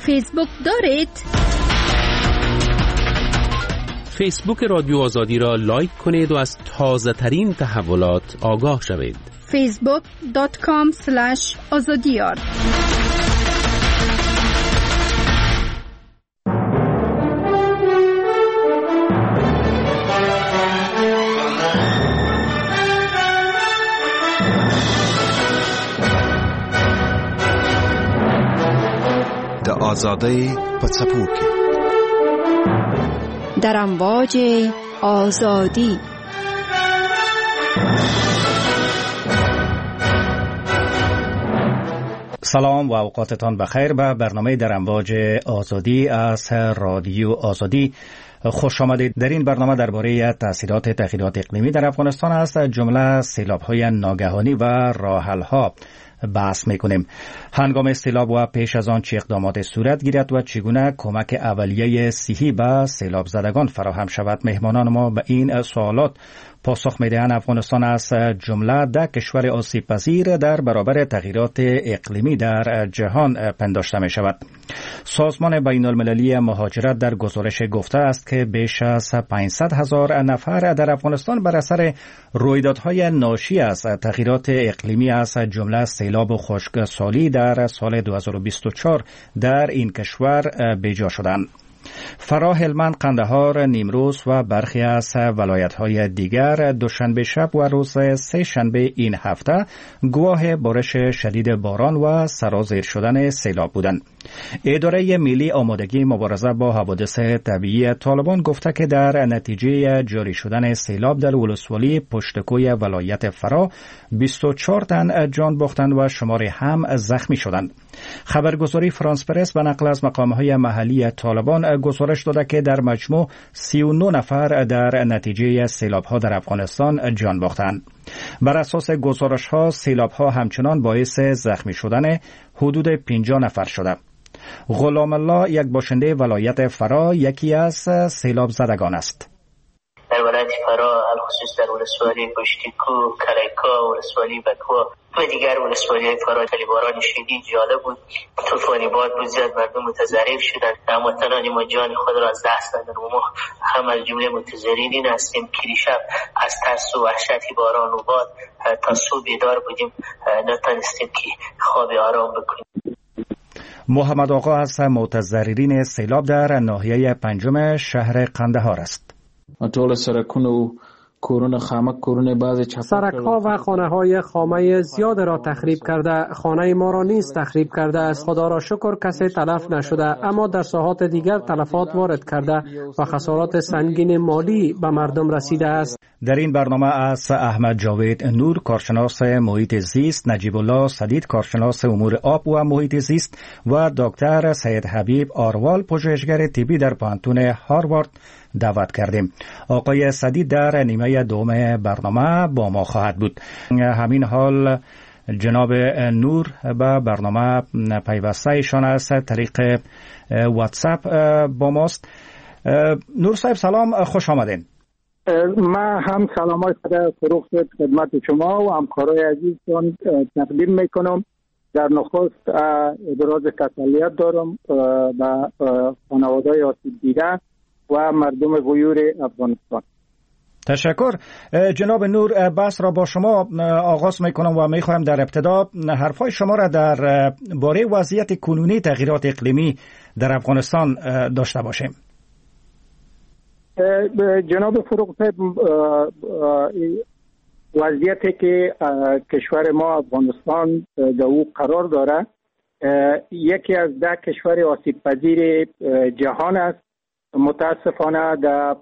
فیسبوک دارید؟ فیسبوک رادیو آزادی را لایک کنید و از تازه ترین تحولات آگاه شوید. facebook.com/azadiyar د آزادی په څپو کې در امواج آزادی. سلام و اوقاتتان بخیر به برنامه در امواج آزادی از رادیو آزادی. خوش آمدید. در این برنامه درباره تاثیرات تغییرات اقلیمی در افغانستان است، جمله سیلاب‌های ناگهانی و راه‌حل‌ها بحث میکنیم. هنگام سیلاب و پیش از آن چه اقدامات صورت گیرد و چگونه کمک اولیه صحی به سیلاب زدگان فراهم شود. مهمانان ما به این سوالات پاسخ میدهند. افغانستان از جمله 10 کشور آسیب پذیر در برابر تغییرات اقلیمی در جهان پنداشته می شود. سازمان بین المللی مهاجرت در گزارش گفته است که بیش از 500,000 نفر در افغانستان بر اثر رویدادهای ناشی از تغییرات اقلیمی از جمله سیلاب و خشکسالی در سال 2024 در این کشور بیجا شدند. فرا، هلمند، قندهار، نیمروز و برخی از ولایت‌های دیگر دوشنبه شب و روز سه شنبه این هفته گواه بارش شدید باران و سرازیر شدن سیلاب بودند. اداره ملی آمادگی مبارزه با حوادث طبیعی طالبان گفته که در نتیجه جاری شدن سیلاب در ولسوالی پشتکوی ولایت فرا 24 تن جان باختند و شماری هم زخمی شدند. خبرگزاری فرانس پرس به نقل از مقام‌های محلی طالبان گزارش داده که در مجموع 39 نفر در نتیجه سیلاب‌ها در افغانستان جان باختند. بر اساس گزارش‌ها سیلاب‌ها همچنان باعث زخمی شدن حدود 50 نفر شده. غلام الله، یک باشنده ولایت فرا، یکی از سیلاب زدگان است. در ولایت فرا خصوص در ولسوالی پشتیکو، کلیکا، ولسوالی بکوا و دیگر ولسوالی فرا باران شدید جالب بود. طوفانی باد بود، زیاد مردم متضرر شدند. هموطنان ما جان خود را از دست دادند و ما هم از جمله متضررین هستیم که دیشب از ترس و وحشت باران و باد تا صبح بیدار بودیم، نتونستیم که خواب آرام بکنیم. محمد آقا از متضررین سیلاب در ناحیه پنجم شهر قندهار است. ټول سرکونه و کورونه خامک کورونه بعضی سرک‌ها و خانه‌های خامه زیاد را تخریب کرده، خانه ما را نیز تخریب کرده است. خدا را شکر کسی تلف نشده، اما در ساحات دیگر تلفات وارد کرده و خسارات سنگین مالی به مردم رسیده است. در این برنامه از احمد جاوید نور، کارشناس محیط زیست، نجیب الله سدید، کارشناس امور آب و محیط زیست و دکتر سید حبیب آروال، پژوهشگر طبی در پانتون هاروارد دعوت کردیم. آقای سدید در نیمه دوم برنامه با ما خواهد بود. همین حال جناب نور به برنامه پیوسته ایشان از طریق واتساپ با ماست. نور صاحب سلام، خوش آمدین. من هم سلامای فروغ خدمت شما و همکارای عزیزتون تقدیم میکنم. در نخست ابراز تسلیت دارم به خانواده‌های آسیب دیده و مردم غیور افغانستان. تشکر. جناب نور، بحث را با شما آغاز میکنم و میخوایم در ابتدا حرفای شما را در باره وضعیت کنونی تغییرات اقلیمی در افغانستان داشته باشیم. جناب فروغ صاحب، وضعیتی که کشور ما افغانستان در او قرار داره یکی از 10 کشور آسیب پذیر جهان است. متاسفانه در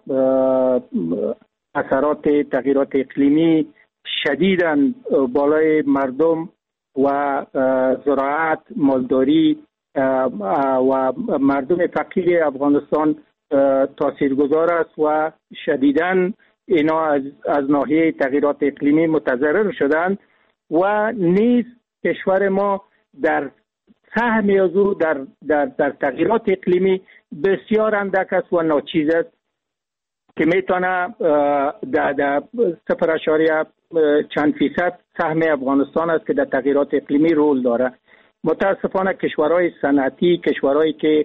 اثرات تغییرات اقلیمی شدیداً بالای مردم و زراعت، مالداری و مردم فقیر افغانستان تاثیرگذار است و شدیداً اینا از ناحیه تغییرات اقلیمی متضرر شدند و نیز کشور ما در سهم از او در تغییرات اقلیمی بسیار اندک است و ناچیز است که میتونه در 0.چند فیصد سهم افغانستان است که در تغییرات اقلیمی رول داره. متاسفانه کشورهای صنعتی، کشورهایی که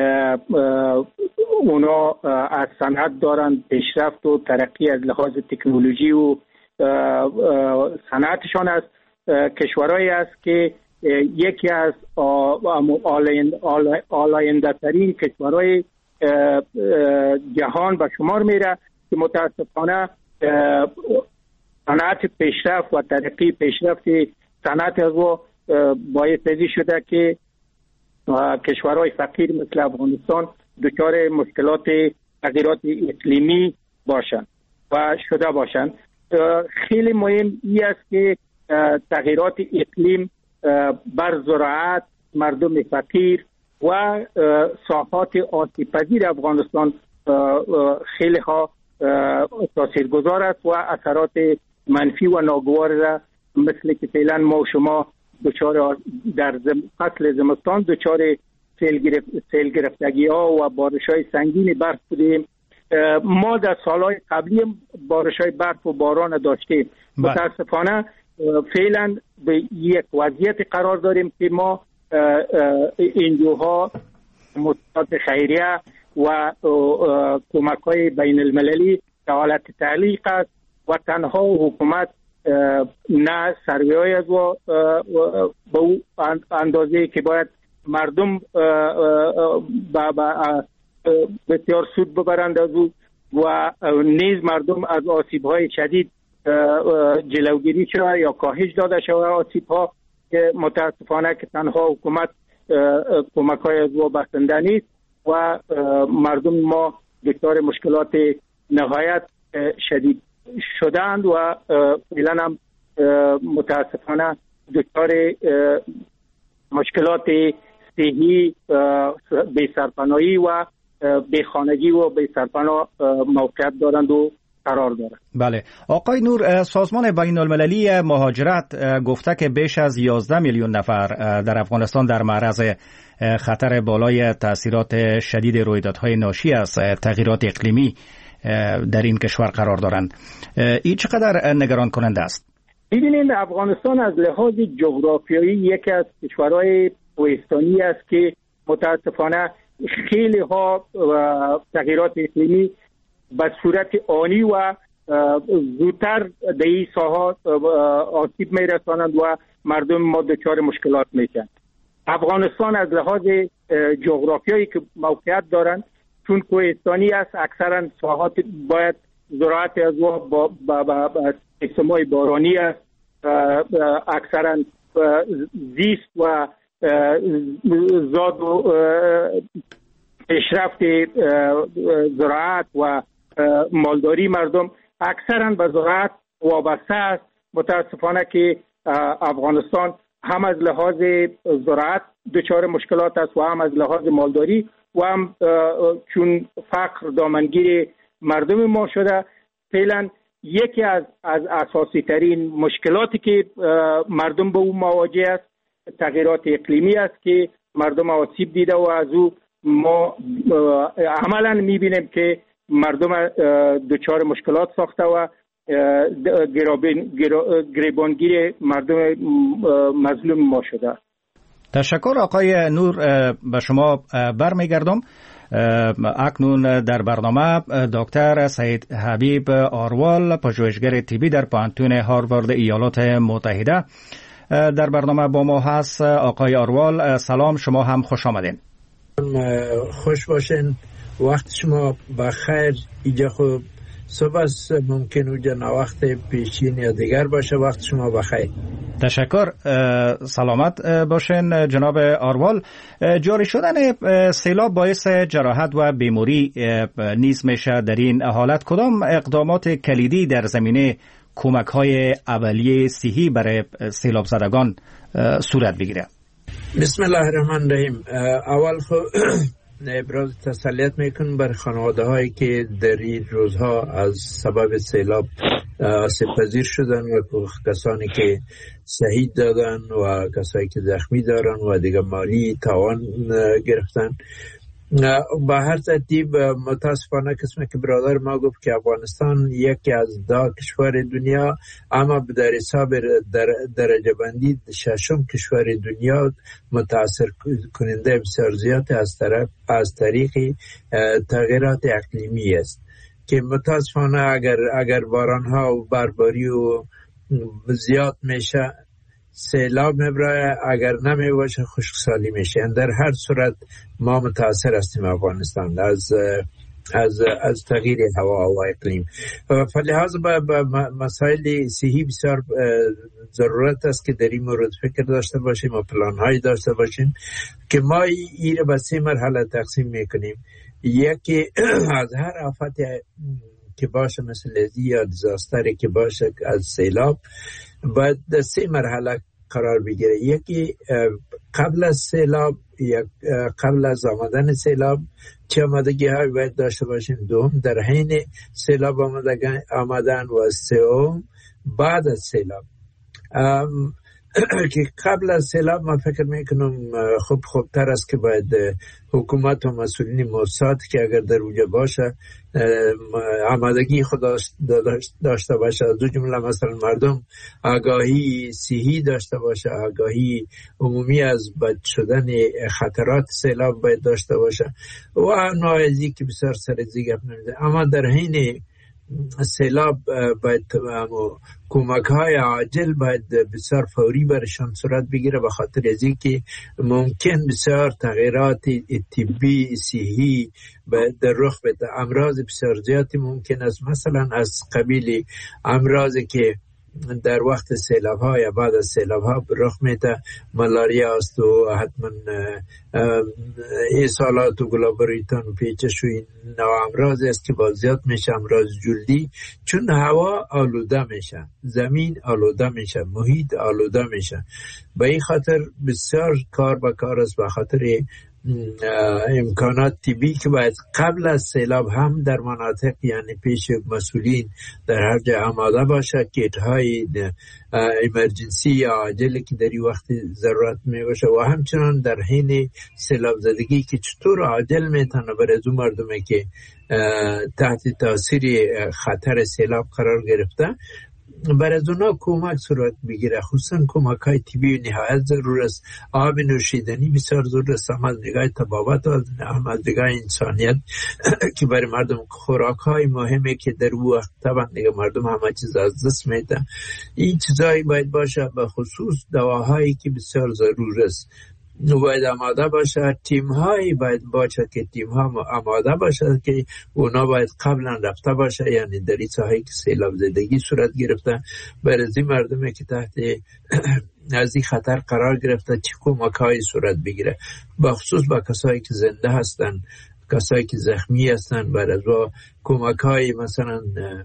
اونا از صنعت دارن پیشرفت و ترقی از لحاظ تکنولوژی و صنعتشان است، کشورهایی است که یکی از آلاینده ترین کشورهای جهان به شمار میره که متاسفانه صنعت پیشرفت و ترقی پیشرفت صنعت از باعث شده که کشورهای فقیر مثل افغانستان دچار مشکلات تغییرات اقلیمی باشند و شده باشند. خیلی مهم این است که تغییرات اقلیم بر زراعت، مردم فقیر و ساحات آسیب‌پذیر افغانستان خیلی ها تاثیرگذار است و اثرات منفی و ناگوار را مثل که فعلا ما و شما دچار در فصل زمستان دچار سیل گرفتگی ها و بارش های سنگین برف بودیم. ما در سالهای قبلی بارش های برف و باران داشتیم. متاسفانه فعلا به یک وضعیت قرار داریم که ما انجوها مؤسسات خیریه و کمک های بین المللی در حالت تعلیق است و تنها حکومت نه سروی از به او اندازه که باید مردم بسیار سود ببرند از او و نیز مردم از آسیب های شدید جلوگیری شود یا کاهش داده شود آسیب ها که متاسفانه که تنها حکومت کمک های از او بسنده نیست و مردم ما دچار مشکلات نهایت شدید شدند و فعلا هم متاسفانه دچار مشکلات صحی، بی‌سرپناهی و بیخانگی و بی‌سرپناه موقعیت دارند و قرار دارند. بله آقای نور، سازمان بین المللی مهاجرت گفته که بیش از 11 میلیون نفر در افغانستان در معرض خطر بالای تاثیرات شدید رویدادهای ناشی از تغییرات اقلیمی در این کشور قرار دارند. این چقدر نگران کننده است؟ ببینید افغانستان از لحاظ جغرافیایی یکی از کشورهای کوهستانی است که متاسفانه خیلی ها تغییرات اقلیمی به صورت آنی و زودتر در این ساحات آسیب میرسانند و مردم ما دچار مشکلات میشن. افغانستان از لحاظ جغرافیایی که موقعیت دارند چون کوهستانی است، اکثرا ساحات باید زراعت از با سیستم‌های بارانی است، اکثرا زیست و زاد و پیشرفت زراعت و مالداری مردم اکثرا به زراعت وابسته است. متاسفانه که افغانستان هم از لحاظ زراعت دچار مشکلات است و هم از لحاظ مالداری و هم چون فقر دامنگیر مردم ما شده. فعلا یکی از اساسی ترین مشکلاتی که مردم به او مواجه است تغییرات اقلیمی است که مردم آسیب دیده و از او ما عملا میبینیم که مردم دچار مشکلات ساخته و گریبانگیر مردم مظلوم ما شده. تشکر آقای نور. به شما برمیگردم. اکنون در برنامه دکتر سید حبیب آروال، پژوهشگر طبی در پانتون هاروارد ایالات متحده در برنامه با ما هست. آقای آروال سلام، شما هم خوش آمدین. خوش باشین، وقت شما بخیر. اینجا خوب صبح است، ممکن اونجا وقت پیشین یا دیگر باشه. وقت شما بخیر. تشکر، سلامت باشین جناب آروال. جاری شدن سیلاب باعث جراحت و بیماری نیز میشه. در این حالت کدام اقدامات کلیدی در زمینه کمک‌های اولیه صحی برای سیلاب زدگان صورت بگیره؟ بسم الله الرحمن الرحیم. اول ابراز تسلیت میکنم بر خانواده هایی که در این روزها از سبب سیلاب آسیب پذیر شدن و کسانی که شهید دادن و کسانی که زخمی دارن و دیگه مالی تاوان گرفتن. با هر ترتیب متاسفانه قسمه که برادر ما گفت که افغانستان یکی از 10 کشور دنیا، اما در حساب درجه بندی 6م کشور دنیا متاثر کننده بسیار زیاد از طریق تغییرات اقلیمی است که متاسفانه اگر بارانها و برباری و زیاد میشه سیلاب میبره، اگر نمی باشه خشکسالی میشه. در هر صورت ما متاثر هستیم افغانستان از تغییر هوا و اقلیم. فلحاظ به مسائل صحی بسیار ضرورت است که در این مورد فکر داشته باشیم و پلان هایی داشته باشیم که ما این را به 3 مرحله تقسیم میکنیم. یکی از هر آفت که باشه مثل لزی یا دیزاستری که باشه از سیلاب باید در 3 مرحله قرار بگیره. یکی قبل از سیلاب یا قبل از آمدن سیلاب چه آمادگی های باید داشته باشیم. دوم در حین سیلاب آمدن و سوم بعد از سیلاب. که قبل از سیلاب من فکر میکنم خوبتر است که باید حکومت و مسئولین موساد که اگر در اونجا باشه آمادگی خود داشته باشه، از دو جمله مثلا مردم آگاهی صحی داشته باشه، آگاهی عمومی از بد شدن خطرات سیلاب باید داشته باشه و نوازی که بسیار سرزی گپ نمیده. اما در حین سیلاب باید کمک های عاجل باید بسیار فوری برشان صورت بگیره، به خاطر از اینکه ممکن بسیار تغییرات طبی صحی در رخ بده. امراض بسیار زیادی ممکن است، مثلا از قبیل امراضی که در وقت سیلاب ها یا بعد از سیلاب ها رخ میده، ملاریا است و حتما ایصالات و گلابریتان و پیچش و این نوع امراض است که باز زیاد میشه. امراض جلدی، چون هوا آلوده میشه، زمین آلوده میشه، محیط آلوده میشه. به این خاطر بسیار کار است، به خاطر امکانات طبی که باید قبل از سیلاب هم در مناطق یعنی پیش مسئولین در هر جای آماده باشه، کیت های ایمرجنسی یا عاجلی که در این وقت ضرورت می باشه و همچنان در حین سیلاب زدگی که چطور عاجل میتونه برای از اون مردمی که تحت تاثیر خطر سیلاب قرار گرفته برای از اونا کمک صورت بگیره. خصوصا کمک های طبی نهایت ضرور است. آب نوشیدنی بسیار ضرور است، هم از نگاه طبابت و هم از نگاه انسانیت که برای مردم خوراک های مهمه که در وقت طبعا دیگه مردم همه چیز از دست میده. این چیزایی باید باشه، به خصوص دواهایی که بسیار ضرور است باید آماده باشه. تیم هایی باید باشه که تیم ها آماده باشه که اونا باید قبلا رفته باشه، یعنی در این ساحه که سیلاب زدگی صورت گرفته برای این مردمی که تحت از این خطر قرار گرفته چه کمک هایی صورت بگیره، بخصوص با کسایی که زنده هستن، کسایی که زخمی هستن. برای از کمک های مثلا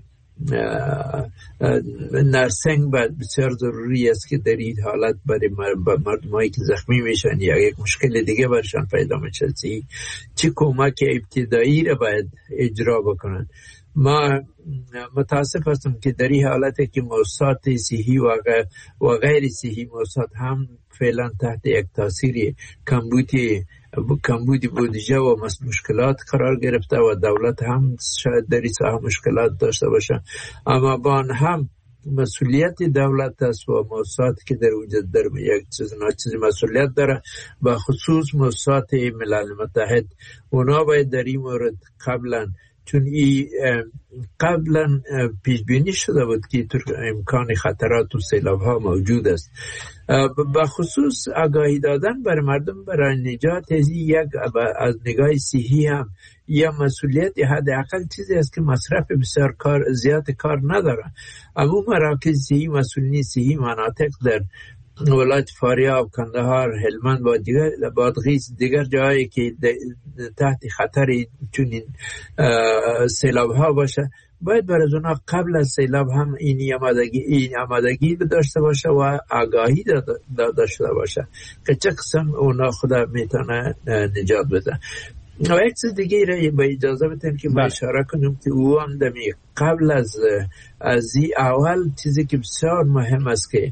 نرسنگ باید بسیار ضروری است که در این حالت برای مردمایی که زخمی میشن یا یک مشکل دیگه برشان پیدا میشه چه کمک ابتدایی را باید اجرا بکنن. ما متاسف هستم که در این حالت که موسسات صحی و غیر صحی موسسات هم فعلا تحت یک تاثیر کمبود بودجه و مشکلات قرار گرفته و دولت هم شاید در این ساحه مشکلات داشته باشه، اما با آن هم مسئولیت دولت است و موسسات که در وجود در یک چیز مسئولیت داره، به خصوص موسسات ملل متحد. اونا باید در این مورد چون قبلا پیش بینی شده بود که امکان خطرات و سیلاب ها موجود است. به خصوص آگاهی دادن بر مردم برای نجات از نگاه صحی هم یا مسئولیت حداقل چیزی است که مصرف بسیار زیاد کار نداره. اما مراکز صحی، مسئولین صحی مناطق در ولایت فاریاب، کندهار، هلمند و بادغیس دیگر جایی که تحت خطر چون سیلاب ها باشه باید برای اونا قبل از سیلاب هم این آمادگی داشته باشه و آگاهی داشته باشه که چه قسم اونا خدا میتونه نجات بده. و یک چیز دیگه را با اجازه بتیم که ما اشاره کنیم که او هم دمی قبل از این اول چیزی که بسیار مهم است که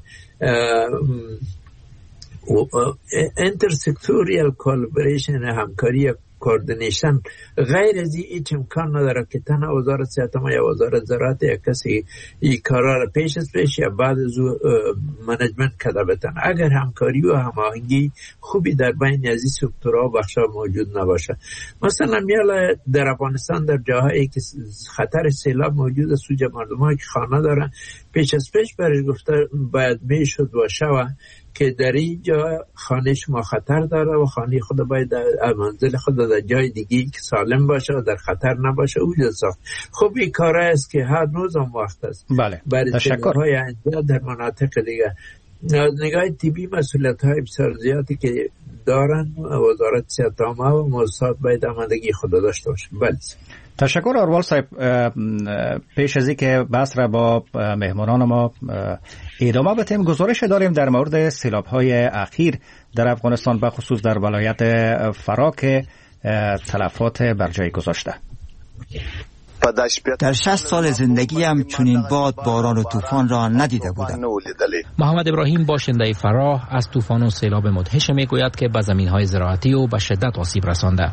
intersektorial collaboration، همکاری کوردینیشن غیر از این امکان نداره که تنها وزارت صحت ما یا وزارت زراعت یا کسی این کارا را پیش از پیش یا بعد از منیجمنت کرده بتن. اگر همکاری و هماهنگی خوبی در بین از این سکتورها و بخشا موجود نباشه، مثلا میاله در افغانستان در جاهایی که خطر سیلاب موجود است، سوی مردمایی که خانه دارن پیش از پیش برای گفته باید میشد و شوه که در اینجا خانه شما خطر داره و خانه خود باید منزل خود در جای دیگه که سالم باشه و در خطر نباشه اونجا ساخت. خب این کار است که هر روز هم وقت است. بله. برای تشکر. در مناطق دیگه نگاه طبی مسئولیت های بسیار زیادی که دارن وزارت صحت عامه و موسسات باید آمادگی خود داشته باشه. بله. تشکر اروال صاحب. پیش از اینکه بحث را با مهمانان ما ادامه بدیم، گزارش داریم در مورد سیلاب‌های اخیر در افغانستان به خصوص در ولایت فرا که تلفات بر جای گذاشته. در 60 سال زندگیم چنین باد، باران و طوفان را ندیده بودم. محمد ابراهیم باشنده فرا از طوفان و سیلاب مدهش میگوید که به زمین‌های زراعتی و به شدت آسیب رسانده.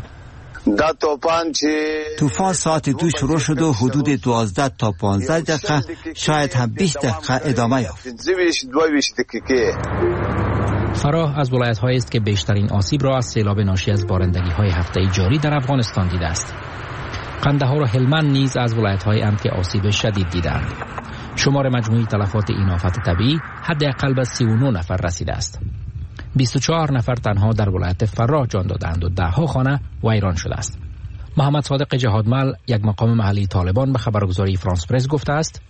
طوفان ساعت 2 شروع شد و حدود 12 تا 15 دقیقه شاید هم 20 دقیقه ادامه یافت. فراه از ولایت‌هایی است که بیشترین آسیب را از سیلاب ناشی از بارندگی‌های هفته جاری در افغانستان دیده است. قندهار و هلمند نیز از ولایت‌هایی اند که آسیب شدید دیدند. شمار مجموعی تلفات این آفت طبیعی حداقل به 39 نفر رسیده است. 24 نفر تنها در ولایت فراه جان دادند و 10 خانه ویران شده است. محمد صادق جهادمل، یک مقام محلی طالبان، به خبرگزاری فرانس پرس گفته است: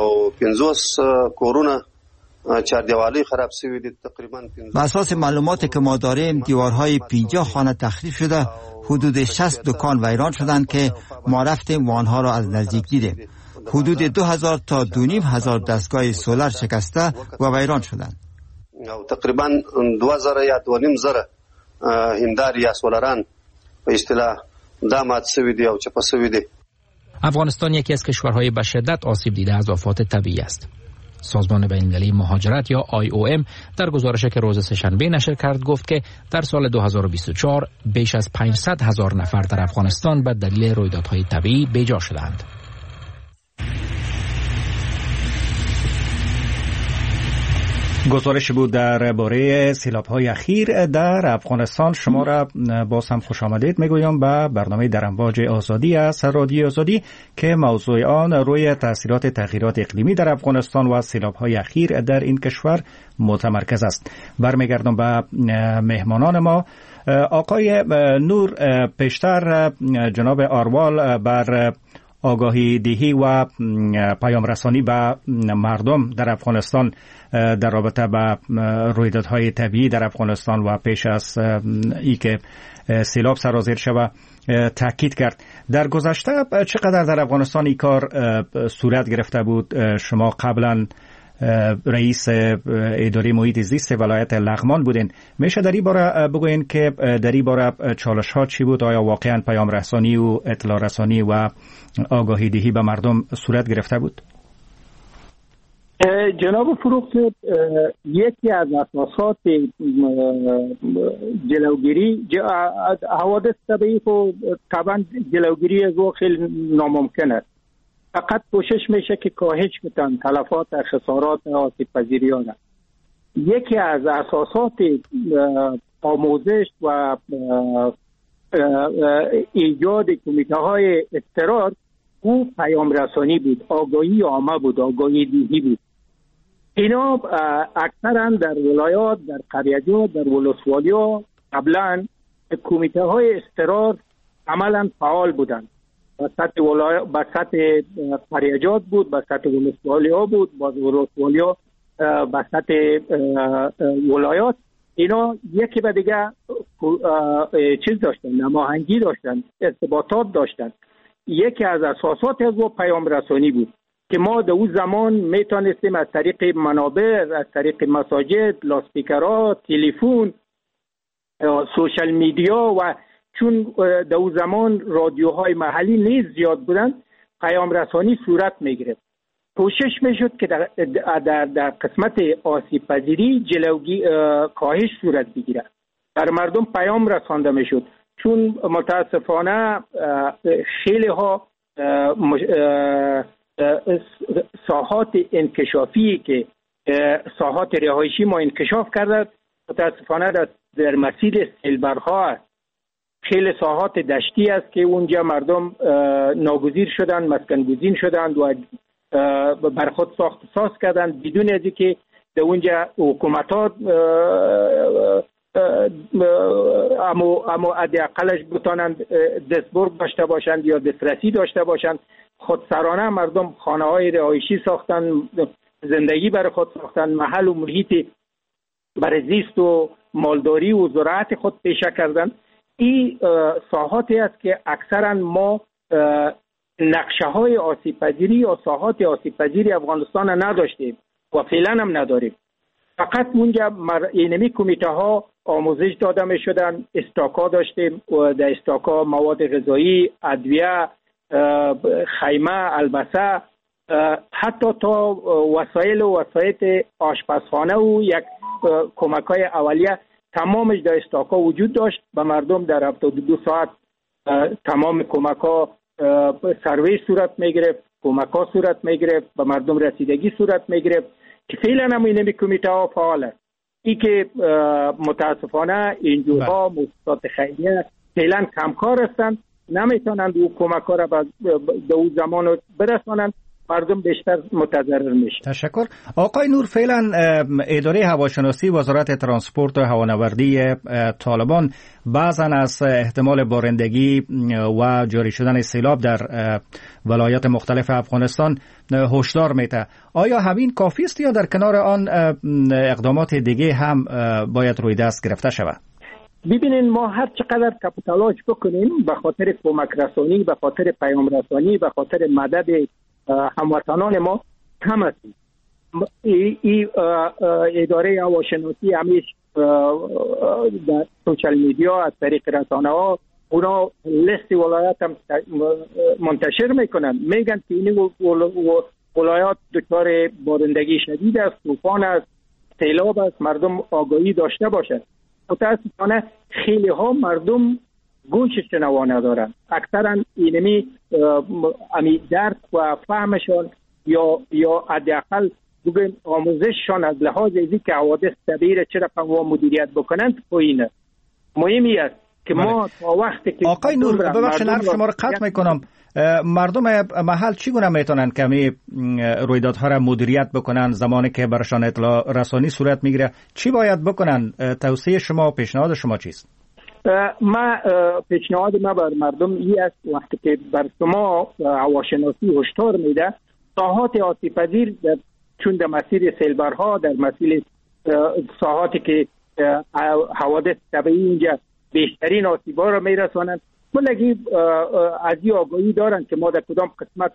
بر اساس معلوماتی که ما داریم دیوارهای 50 خانه تخریب شده، حدود 60 دکان ویران شدند که ما رفتیم و آنها را از نزدیک دیدیم. حدود 2000 تا 2500 دستگاه سولر شکسته و ویران شدند. تقریبا 2000 یا 2500 هندار یا سولران به اصطلاح دامات سوی دی او چپا سوی دی. افغانستان یکی از کشورهای به شدت آسیب دیده از آفات طبیعی است. سازمان بین‌المللی مهاجرت یا IOM در گزارشی که روز سه‌شنبه نشر کرد گفت که در سال 2024 بیش از 500,000 نفر در افغانستان به دلیل رویدادهای طبیعی بی‌جا شدند. گزارش بود درباره سیلاب‌های اخیر در افغانستان. شما را باز هم خوش آمدید میگویم به برنامه در امواج آزادی از رادیو آزادی که موضوع آن روی تاثیرات تغییرات اقلیمی در افغانستان و سیلاب‌های اخیر در این کشور متمرکز است. برمیگردم به مهمانان ما. آقای نور، پیشتر جناب اروال بر آگاهی دهی و پیام رسانی به مردم در افغانستان در رابطه با رویدادهای طبیعی در افغانستان و پیش از ای که سیلاب سرازیر شود تاکید کرد. در گذشته چقدر در افغانستان این کار صورت گرفته بود؟ شما قبلا رئیس اداره محیط زیست ولایت لغمان بودین. میشه در این باره بگوین که در این باره چالش ها چی بود؟ آیا واقعا پیام رسانی و اطلاع رسانی و آگاهی دهی به مردم صورت گرفته بود؟ جناب فروخت، یکی از اساسات جلوگیری حوادث طبیعی خو طبعا جلوگیری از او خیلی ناممکن است. فقط کوشش میشه که کاهش بتن تلفات خسارات آسیب پذیری ها. یکی از اساسات آموزش و ایجاد کمیته های اضطرار او پیام رسانی بود، آگاهی عامه بود، آگاهی دهی بود. اینا اکثرا در ولایات، در قریه‌جات، در ولسوالی‌ها قبلا کمیته های اضطرار عملا فعال بودند. به سطح قریه‌جات بود، به سطح ولسوالی‌ها بود، باز ولسوالی‌ها به سطح ولایات. اینا یکی به دیگه چیز داشتن، نماهنگی داشتن، ارتباطات داشتن. یکی از اساسات از او پیام رسانی بود که ما در اون زمان میتونستیم از طریق منابر، از طریق مساجد، لاسپیکرها، تلفن، سوشال میدیا و چون در اون زمان رادیوهای محلی نیز زیاد بودن پیام رسانی صورت میگرفت. کوشش میشد که در قسمت آسیب پذیری کاهش صورت بگیره. در مردم پیام رسانده میشد چون متاسفانه خیلی ها ساحات انکشافی که ساحات رهایشی ما انکشاف کرده متاسفانه در مسیر سیلبرها است. خیلی ساحات دشتی است که اونجا مردم ناگزیر شدن، مسکن گزین شدند و بر خود ساخت ساز کردند بدون از اینکه در اونجا حکومتات اما حداقلش بتانند دستبرد داشته باشند یا دسترسی داشته باشند. خودسرانه مردم خانه های رهایشی ساختن، زندگی برای خود ساختن، محل و محیط برای زیست و مالداری و زراعت خود پیشه کردن. این ساحاتی است که اکثرا ما نقشه های آسیب پذیری یا ساحات آسیب پذیری افغانستان نداشتیم و فعلا هم نداریم. فقط اونجا اینمی کمیته ها آموزش داده می شدن، استاکا داشتیم و در استاکا مواد غذایی، ادویه، خیمه، البسه، حتی تا وسایل و وسایط آشپزخانه و یک کمک های اولیه تمامش در استاکا وجود داشت. به مردم در 72 ساعت تمام کمک ها سرویس صورت می گرفت، کمک ها صورت می گرفت، به مردم رسیدگی صورت می گرفت که فعلا هم اینمی کمیته ها فعال است. این که متاسفانه انجوها مؤسسات خیریه فعلا کمکار هستند، نمیتونند او کمک ها را به اون زمان برسانند، مردم بیشتر متضرر میشه. تشکر. آقای نور، فعلا اداره هواشناسی وزارت ترانسپورت و هوانوردی طالبان بعضا از احتمال بارندگی و جاری شدن سیلاب در ولایات مختلف افغانستان هشدار میده. آیا همین کافی است یا در کنار آن اقدامات دیگه هم باید روی دست گرفته شود؟ ببینین، ما هر چقدر تلاش بکنیم به خاطر کمک رسانی، به خاطر پیام رسانی، به خاطر مدد هموطنان ما کم است. اداره هواشناسی همیش در سوشال میدیا از طریق رسانه ها اونا لیست ولایت هم منتشر میکنن، میگن که این ولایات دچار بارندگی شدید است، طوفان است، سیلاب است، مردم آگاهی داشته باشند. متاسفانه خیلی ها مردم گوش شنوا ندارن. اکثرا اینمی درک و فهمشان یا حداقل بگویم آموزششان از لحاظ ازی که حوادث طبیعی چرا و مدیریت بکنند پایینه. مهمی است که ما تا وقتی که آقای نور، ببخشید حرف شما رو قطع میکنم، مردم محل چگونه میتونن که رویدادها را مدیریت بکنن زمانی که برشان اطلاع رسانی صورت میگیره؟ چی باید بکنن؟ توصیه شما، پیشنهاد شما چیست؟ پیشنهاد ما بر مردم این است وقتی که بر شما هواشناسی هشدار میده، ساحات آسیب پذیر چون در مسیر سیلبرها، در مسیر ساحاتی که حوادث طبیعی اینجا بیشترین آسیب‌ها را میرسانند، بلگی از این آگاهی دارن که ما در کدام قسمت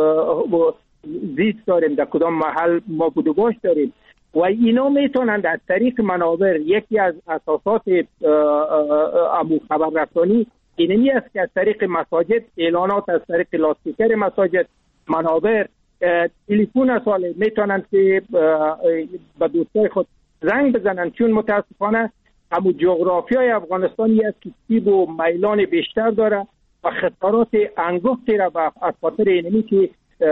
زیست داریم، در کدام محل ما بود و باش داریم و اینا میتونند از طریق منابر، یکی از اساسات امو خبررسانی اینمی است که از طریق مساجد، اعلانات از طریق لاسپیکر مساجد، منابر، تلفن ساله میتونند که به دوستای خود زنگ بزنند، چون متاسفانه همون جغرافیای افغانستانی است که سیب و میلان بیشتر داره و خطرات انگفتی را از خاطر اینمی که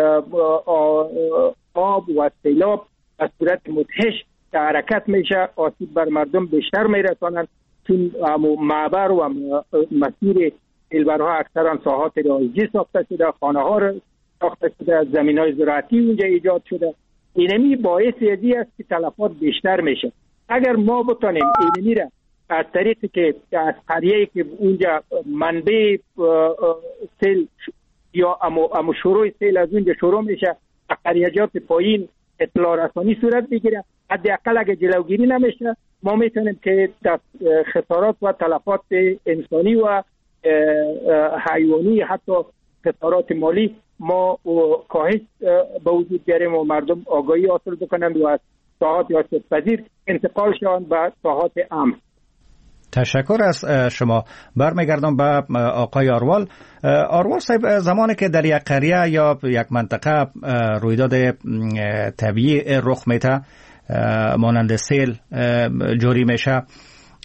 آب و سیلاب از صورت مدهش که حرکت میشه آسیب بر مردم بیشتر میرسانند، چون معبر و مسیر سیلبرها اکثرا ساحات رایجی ساخته شده، خانه ها ساخته شده، زمین های زراعتی اونجا ایجاد شده. اینمی باعث ازی است که تلفات بیشتر میشه. اگر ما بتانیم اینمی را از طریقی که از قریه‌ای که اونجا منبع سیل یا امو شروع سیل از اونجا شروع میشه، قریه‌جات پایین اطلاع رسانی صورت بگیره، حداقل اگه جلوگیری نمیشه ما میتونیم که خسارات و تلفات انسانی و حیوانی، حتی خسارات مالی ما کاهش به وجود بیاریم و مردم آگاهی حاصل بکنند و از ساحات آسیب پذیر انتقال شوند به ساحات امن. تشکر از شما. برمیگردم به آقای آروال. آروال صاحب، زمانی که در یک قریه یا یک منطقه رویداد طبیعی رخ میده مانند سیل جاری میشه،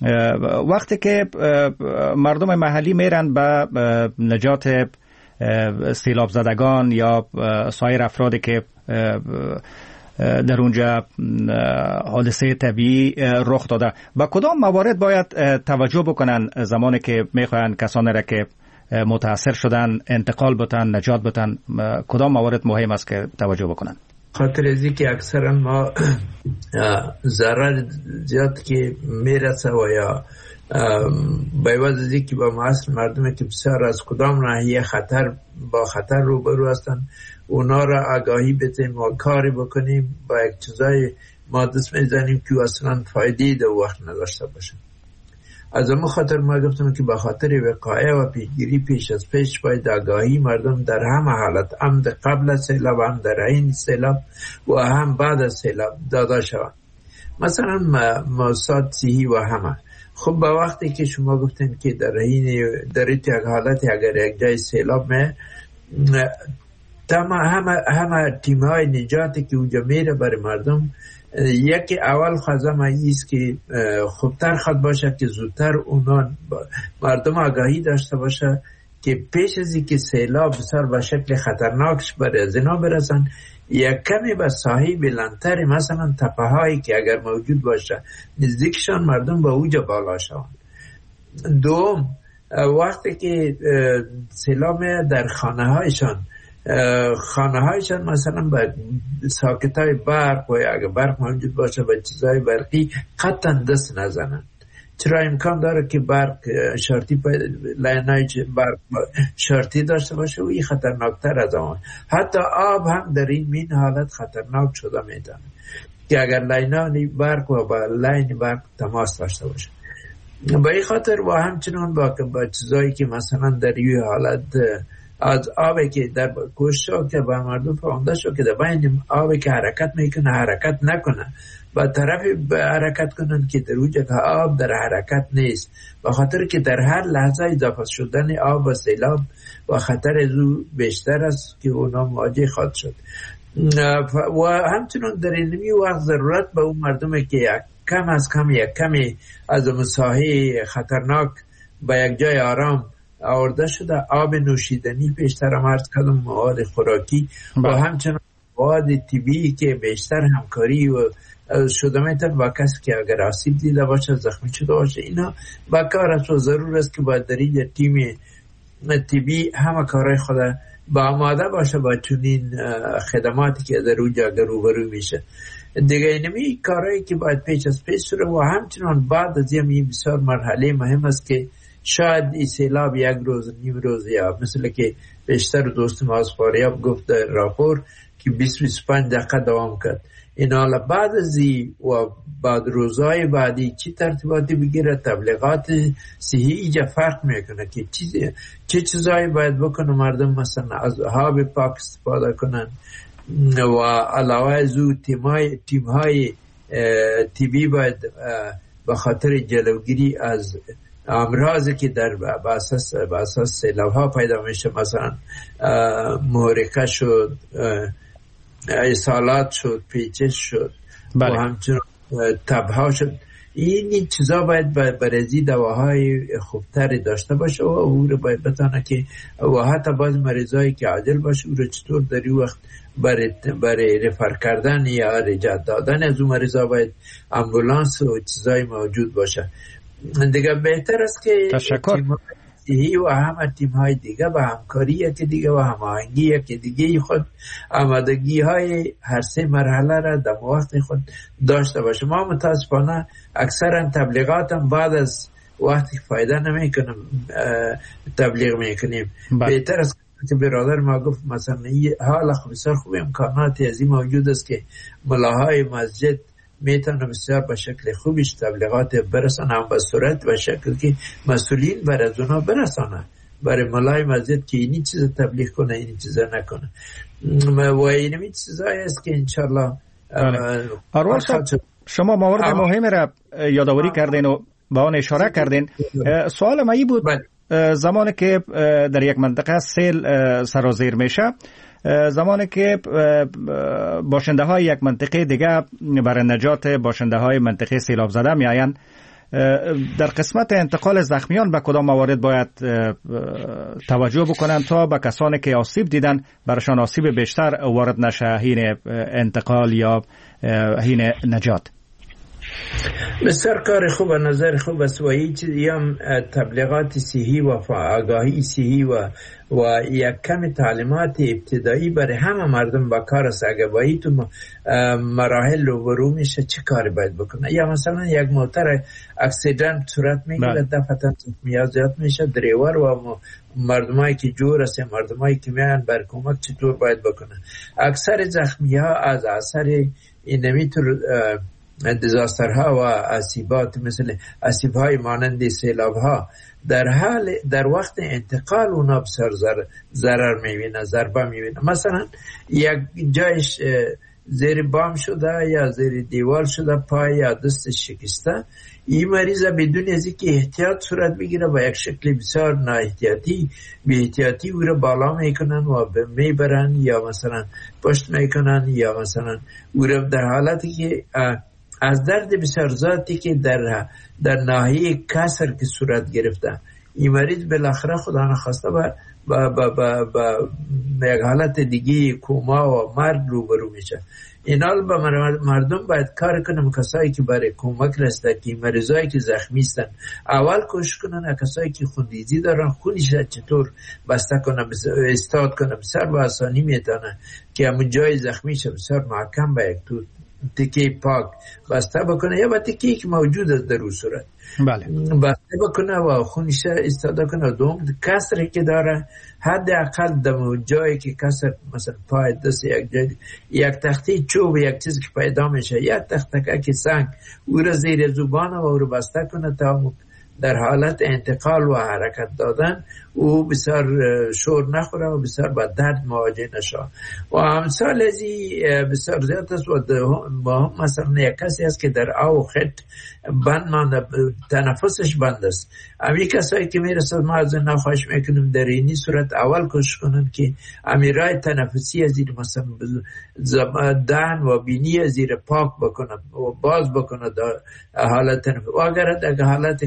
وقتی که مردم محلی میرن به نجات سیلاب زدگان یا سایر افرادی که در اونجا حادثه طبیعی رخ داده، با کدام موارد باید توجه بکنن زمانی که میخواین کسانی را که متاثر شدن انتقال بدن، نجات بدن؟ کدام موارد مهم است که توجه بکنن؟ خاطر ازی که اکثرا ما ضرر زیاد که میرسه و یا بیواز ازی که با معاصر مردم که بسیار از کدام ناحیه با خطر روبرو هستن، اونا را آگاهی بدیم و کاری بکنیم با یک چیزای ما دست میزنیم که اصلا فایده در وقت نداشته باشه. از اون خاطر ما گفتم که با خاطر وقایع و پیشگیری پیش از پیش باید آگاهی مردم در همه حالت، هم در قبل از سیلاب، هم در حین سیلاب و هم بعد از سیلاب داده شود. مثلا موساد صحی و همه. خب با وقتی که شما گفتن که در حین در یک حالت اگر یک جای سیلاب همه تیم‌های نجاتی که اونجا میره برای مردم، یکی اول خوازم ایست که خوبتر خود باشه که زودتر اونا مردم آگاهی داشته باشه که پیش از اینکه سیلاب بسیار به شکل خطرناکش برای از اینا برسن، یک کمی به ساحه بلندتری مثلا تپه هایی که اگر موجود باشه نزدیکشان مردم با اوجا بالا شوند. دوم، وقتی که سیلاب در خانه هایشان مثلا به ساکتای برق و اگر برق موجود باشه به چیزای برقی قطعا دست نزنن، چرا امکان داره که برق شرطی لینای برق شرطی داشته باشه و این خطرناکتر از آن. حتی آب هم در این حالت خطرناک شده میتونه که اگر لینای برق و با لین برق تماس داشته باشه. به این خاطر و همچنان با چیزایی که مثلا در این حالت از آبی که در کوشش که با مردم فهمده شد که در بین آبی که حرکت میکنه حرکت نکنه، با طرفی حرکت کنن که در وجود آب در حرکت نیست، به خاطر که در هر لحظه اضافه شدن آب و سیلاب و خطر از او بیشتر است که اونا مواجه خواهد شد. و همچنان در این وقت ضرورت به اون مردم که یک کمی از مساحه خطرناک به یک جای آرام آورده شده، آب نوشیدنی بیشتر عرض کردم، مواد خوراکی و همچنان مواد طبیعی که بیشتر همکاری و شده میتونه با کسی که اگر آسیب دیده باشه، زخمی شده باشه، اینا با کار است و ضرور است که باید در این تیم طبیعی همه کارهای خود با آماده باشه با چنین خدماتی که در اونجا روبرو میشه. دیگه اینمی کارهایی که باید پیش از پیش شده و همچنان بعد از این بسیار مرحله مهم است که شاید این سیلاب یک روز نیم روز یا مثل که بیشتر دوست ما از فاریاب گفت در راپور که 20-25 دقیقه دوام کرد. این حالا بعد از این و بعد روزهای بعدی چی ترتیباتی بگیره، تبلیغات صحی اینجا فرق میکنه که چه چیزایی باید بکنه مردم، مثلا از آب پاک استفاده کنن و علاوه از او تیم‌های طبی باید به خاطر جلوگیری از امراضی که در اساس سیلاب‌ها پیدا میشه، مثلا محرقه شد، اسهالات شد، پیچش شد و همچنان تبها شد، این چیزا باید برای دواهای خوبتری داشته باشه و او رو باید بتانه که و حتی باز مریضایی که عاجل باشه او رو چطور در این وقت برای رفر کردن یا رجعت دادن از اون مریضا باید امبولانس و چیزای موجود باشه. دیگه بهتر است که تیم‌های و همه تیم‌های دیگه و همکاری که دیگه و هماهنگی که دیگه خود آمادگی‌های هر سه مرحله را در وقت خود داشته باشه. ما متاسفانه اکثرا تبلیغاتم بعد از وقتی فایده نمیکنم تبلیغ میکنیم. بهتر است که برادر ما گفت مثلا حالا بسیار خوب امکاناتی از این موجود است که ملاهای مسجد میتونه بسیار به شکل خوبیش تبلیغات برسانه، هم به صورت و شکل که مسئولین بر از اونا برسانه برای ملای مسجد که اینی چیز تبلیغ کنه اینی چیز نکنه و اینمی چیزایی است که انشالله. اروال صاحب شما موارد مهم را یادآوری کردین و با آن اشاره کردین. سوال ما ای بود زمانی که در یک منطقه سیل سرازیر میشه، زمانی که باشنده های یک منطقه دیگه برای نجات باشنده های منطقه سیلاب زده میاین، در قسمت انتقال زخمیان به کدام موارد باید توجه بکنن تا به کسانی که آسیب دیدن برشان آسیب بیشتر وارد نشه حین انتقال یا حین نجات؟ بسیار کار خوب، نظر خوب است و هیچ هم تبلیغات صحی و آگاهی صحی و یک کم تعلیمات ابتدایی برای همه مردم با کار است. اگه باید تو مراحل روبرو میشه چه کاری باید بکنه؟ یا مثلا یک موتر اکسیدنت صورت میگیره دفعتا زیاد میشه، دریور و مردمایی که جور است، مردمایی که میان بر کمک چطور باید بکنه؟ اکثر زخمی ها از اثر اینمیتر دیزاسترها و اسیبات مثل اسیب‌های مانند سیلاب‌ها در وقت انتقال اونا بسیار ضرر می‌بینه، ضربه می‌بینه. مثلا یک جایش زیر بام شده یا زیر دیوار شده، پای یا دستش شکسته، این مریض بدون از اینکه احتیاط صورت بگیره با یک شکل بسیار نااحتیاطی بی احتیاطی او را بالا میکنن و میبرن یا مثلا پشت میکنن یا مثلا او را در حالتی که از درد بسیار زیادی که در ناحیه کسر که صورت گرفته، این مریض بالاخره خدا نخواسته با یک حالت دیگه کوما و مرگ روبرو میشه. اینال با مردم باید کار کنم، کسایی که برای کمک رسته که مریضایی که زخمی هستن اول کوشش کنن، کسایی که خونریزی دارن خونش چطور بسته کنن، استاد کنن، بسیار با آسانی میتونه که همون جای زخمی شه بسیار محکم به یک تو تکی پاک بسته بکنه یا با تکی که موجود است در اون صورت بسته بکنه و خونش استاده کنه. دوم کسری که داره حداقل در جایی که کسر مثلا پای دست یک تختی چوب یک چیز که پیدا میشه یا تختکه که سنگ او را زیر زبان و او را بسته کنه تا در حالت انتقال و حرکت دادن او بسیار شور نخوره و بسیار با درد مواجه نشه. و امثال ازی بسیار زیاد است و مثلا یک کسی است که در آو خط بند مانده، تنفسش بند است. امی کسایی که میرسد ما از نخواهش میکنیم در اینی صورت اول کوشش کنن که امیرای تنفسی از زیر مثلا دهن و بینی زیر پاک بکنن و باز بکنن در حالت تنفس. و اگر در حالت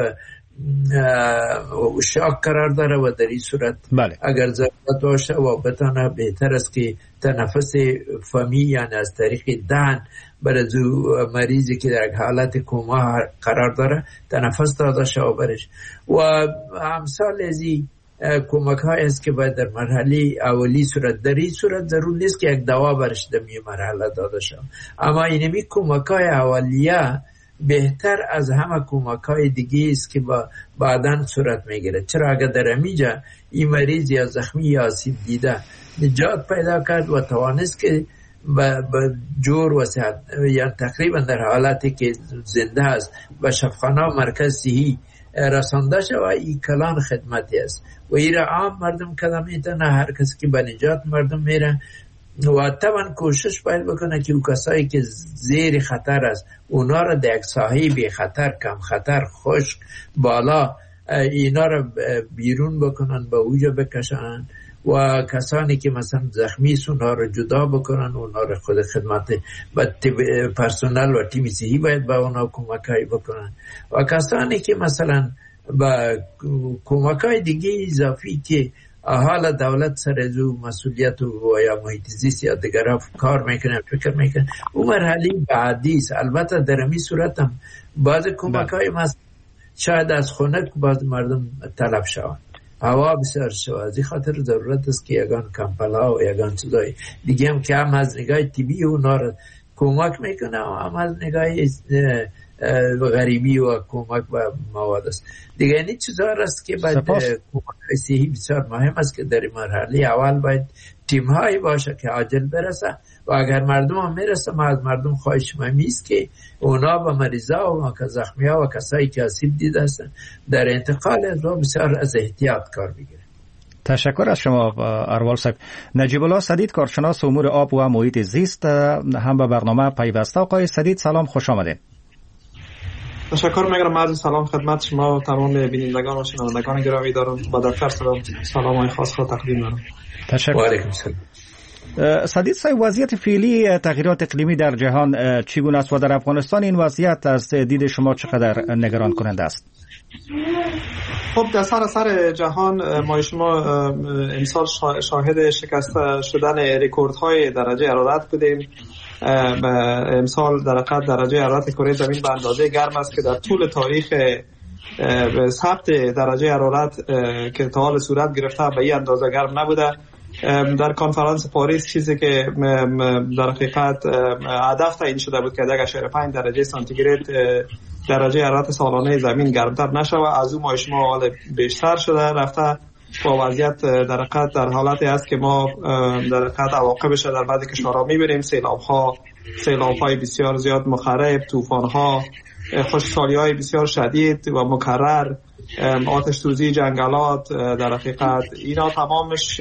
شاک قرار داره و در این صورت اگر ضرورت باشه و بتانه بهتر است که تنفس فمی یعنی از طریق دهن برای مریضی که در حالت کوما قرار داره تنفس داده شو برش. و امثال ازی کمک های است که باید در مرحله اولی صورت، در این صورت ضرور نیست که یک دوا برش در می مرحله داده شو، اما اینمی کمک های اولیه بهتر از همه کمک‌های دیگه است که بعداً صورت میگیره. چرا اگر در امیجا این مریض یا زخمی یا آسیب دیده نجات پیدا کرد و توانست که با جور و صحت یا تقریبا در حالتی که زنده است و شفاخانه و مرکز صحی رسانده شد و این کلان خدمتی است و این را عام مردم کدام میتونه، هر کسی که به نجات مردم میره و طبعا کوشش باید بکنه که کسایی که زیر خطر است اونا را در یک ساحه بی خطر، کم خطر، خشک، بالا اینا را بیرون بکنن، به اوجا بکشن و کسانی که مثلا زخمی است اونا را جدا بکنن، اونا را خود خدمت پرسنل و تیم صحی باید به اونا کمکایی بکنن و کسانی که مثلا با کمکای دیگه اضافی که حالا دولت سر از مسئولیت و یا محیط زیست یا دیگر کار میکنه فکر میکنه اون مرحله بعدی است. البته در امی صورت هم بعض کمک های شاید از خونه بعض مردم طلب شوند، هوا بسیار شود، از این خاطر ضرورت است که یگان کمپلا و یگان چیزای دیگه هم که هم از نگاه طبی اونا را کمک میکنه و هم از نگاه غریبی و کمک به مواد است دیگه. این چیزا است که باید کمک صحی بسیار مهم است که در مرحله اول باید تیم هایی باشه که عاجل برسه و اگر مردم هم میرسه ما از مردم خواهش میست که اونا با مریضا و زخمی ها و کسایی که آسیب دیده هستن در انتقال از بسیار از احتیاط کار بگیره. تشکر از شما اروال صاحب. نجیب الله سدید، کارشناس امور آب و محیط زیست، هم به برنامه پیوسته. آقای سدید سلام، خوش آمدید. تشکر می‌کنم. عرض سلام خدمت شما و تمام بینندگان و شنوندگان گرامی دارم. با دکتر سلام های خاص خود تقدیم دارم. تشکر. و علیکم السلام. سدید صاحب، وضعیت فعلی تغییرات اقلیمی در جهان چگونه است و در افغانستان این وضعیت از دید شما چقدر نگران کننده است؟ خب در سر جهان ما شما امسال شاهد شکست شدن رکوردهای درجه حرارت بودیم. امسال در حقیقت درجه حرارت کره زمین به اندازه گرم است که در طول تاریخ ثبت درجه حرارت که تا حال صورت گرفته به این اندازه گرم نبوده. در کنفرانس پاریس چیزی که در حقیقت هدف تعیین شده بود که 1.5 درجه سانتیگراد درجه حرارت سالانه زمین گرمتر نشود، از اون ما شما حال بیشتر شده رفته. با وضعیت در حقیقت در حالتی است که ما در حقیقت عواقبش در بعضی کشورها می‌بینیم: سیلاب‌های بسیار زیاد مخرب، طوفان‌ها، خشکسالی‌های بسیار شدید و مکرر، آتش سوزی جنگلات. در حقیقت اینا تمامش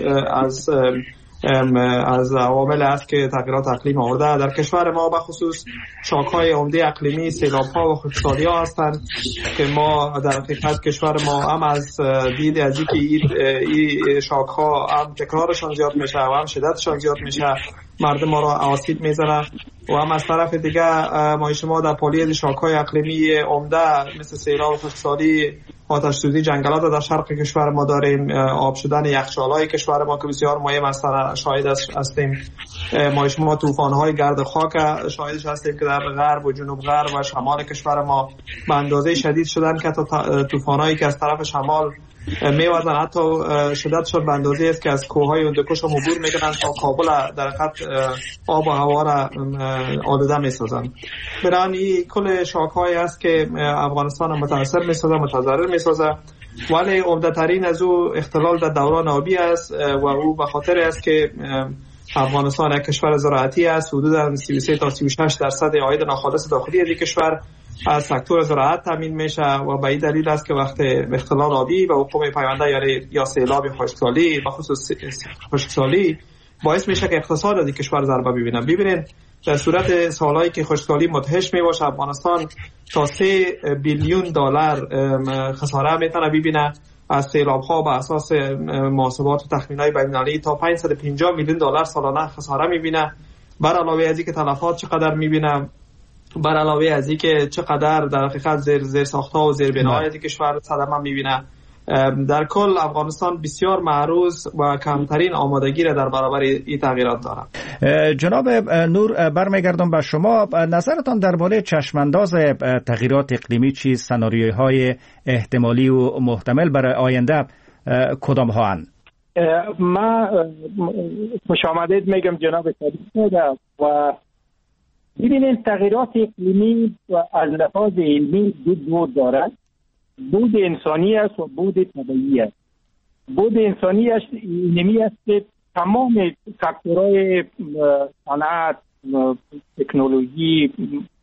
از عوامل است که تغییرات اقلیم آورده. در کشور ما به خصوص شاک‌های عمده اقلیمی سیلاب‌ها و خشکسالی‌ها هستند که ما در حقیقت کشور ما هم از دید از اینکه این شاک‌ها هم تکرارشان زیاد میشه و هم شدتشان زیاد میشه، مردم ما را آسیب میزنه. و هم از طرف دیگه ما شما در پالیز شاک‌های اقلیمی عمده مثل سیلاب و خشکسالی، آتش سوزی جنگلات در شرق کشور ما داریم، آب شدن یخچال‌های کشور ما که بسیار مهم است شاهد هستیم. ما شما طوفان‌های گرد خاک شاهدش هستیم که در غرب و جنوب غرب و شمال کشور ما به اندازه شدید شدن که طوفان‌هایی که از طرف شمال میوازن حتی شدتشون به اندازه است که از کوههای هندوکش عبور میکنن تا کابل در حقیقت آب و هوا را آلوده میسازن. برای این کل شاک‌هایی است که افغانستان متاثر میسازه، متضرر میسازه، ولی عمده ترین از او اختلال در دوران آبی است و او به خاطر است که افغانستان یک کشور زراعتی است. حدود 33 تا 36% عاید ناخالص داخلی از کشور از سکتور زراعت تامین میشه و به این دلیل است که وقت اختلال آبی و حکم پیونده یا سیلاب خشکسالی به خصوص خشکسالی باعث میشه که اقتصاد از کشور ضربه ببینه. ببینید در صورت سالهایی که خشکسالی مدهش میباشه افغانستان تا 3 بیلیون دلار خساره میتونه ببینه از سیلاب‌ها. به اساس محاسبات و تخمین‌های بین‌المللی تا 550 میلیون دلار سالانه خساره میبینه. بر علاوه از اینکه تلفات چقدر میبینه، بر علاوه از اینکه چقدر در حقیقت زیر ساخت‌ها و زیر بناهای از کشور صدمه میبینه، در کل افغانستان بسیار معروض و کمترین آمادگی را در برابر این تغییرات دارد. جناب نور، برمیگردم به شما. نظرتان درباره چشمانداز تغییرات اقلیمی چیست؟ سناریوهای احتمالی و محتمل برای آینده کدام ها هستند؟ ما خوش آمدید میگم جناب صدیق. و ببینید تغییرات اقلیمی از لحاظ علمی دو بود دارد: بود انسانی است و بود طبیعی است. بود انسانی است اینمی است که تمام سکتورهای صنعت، تکنولوژی،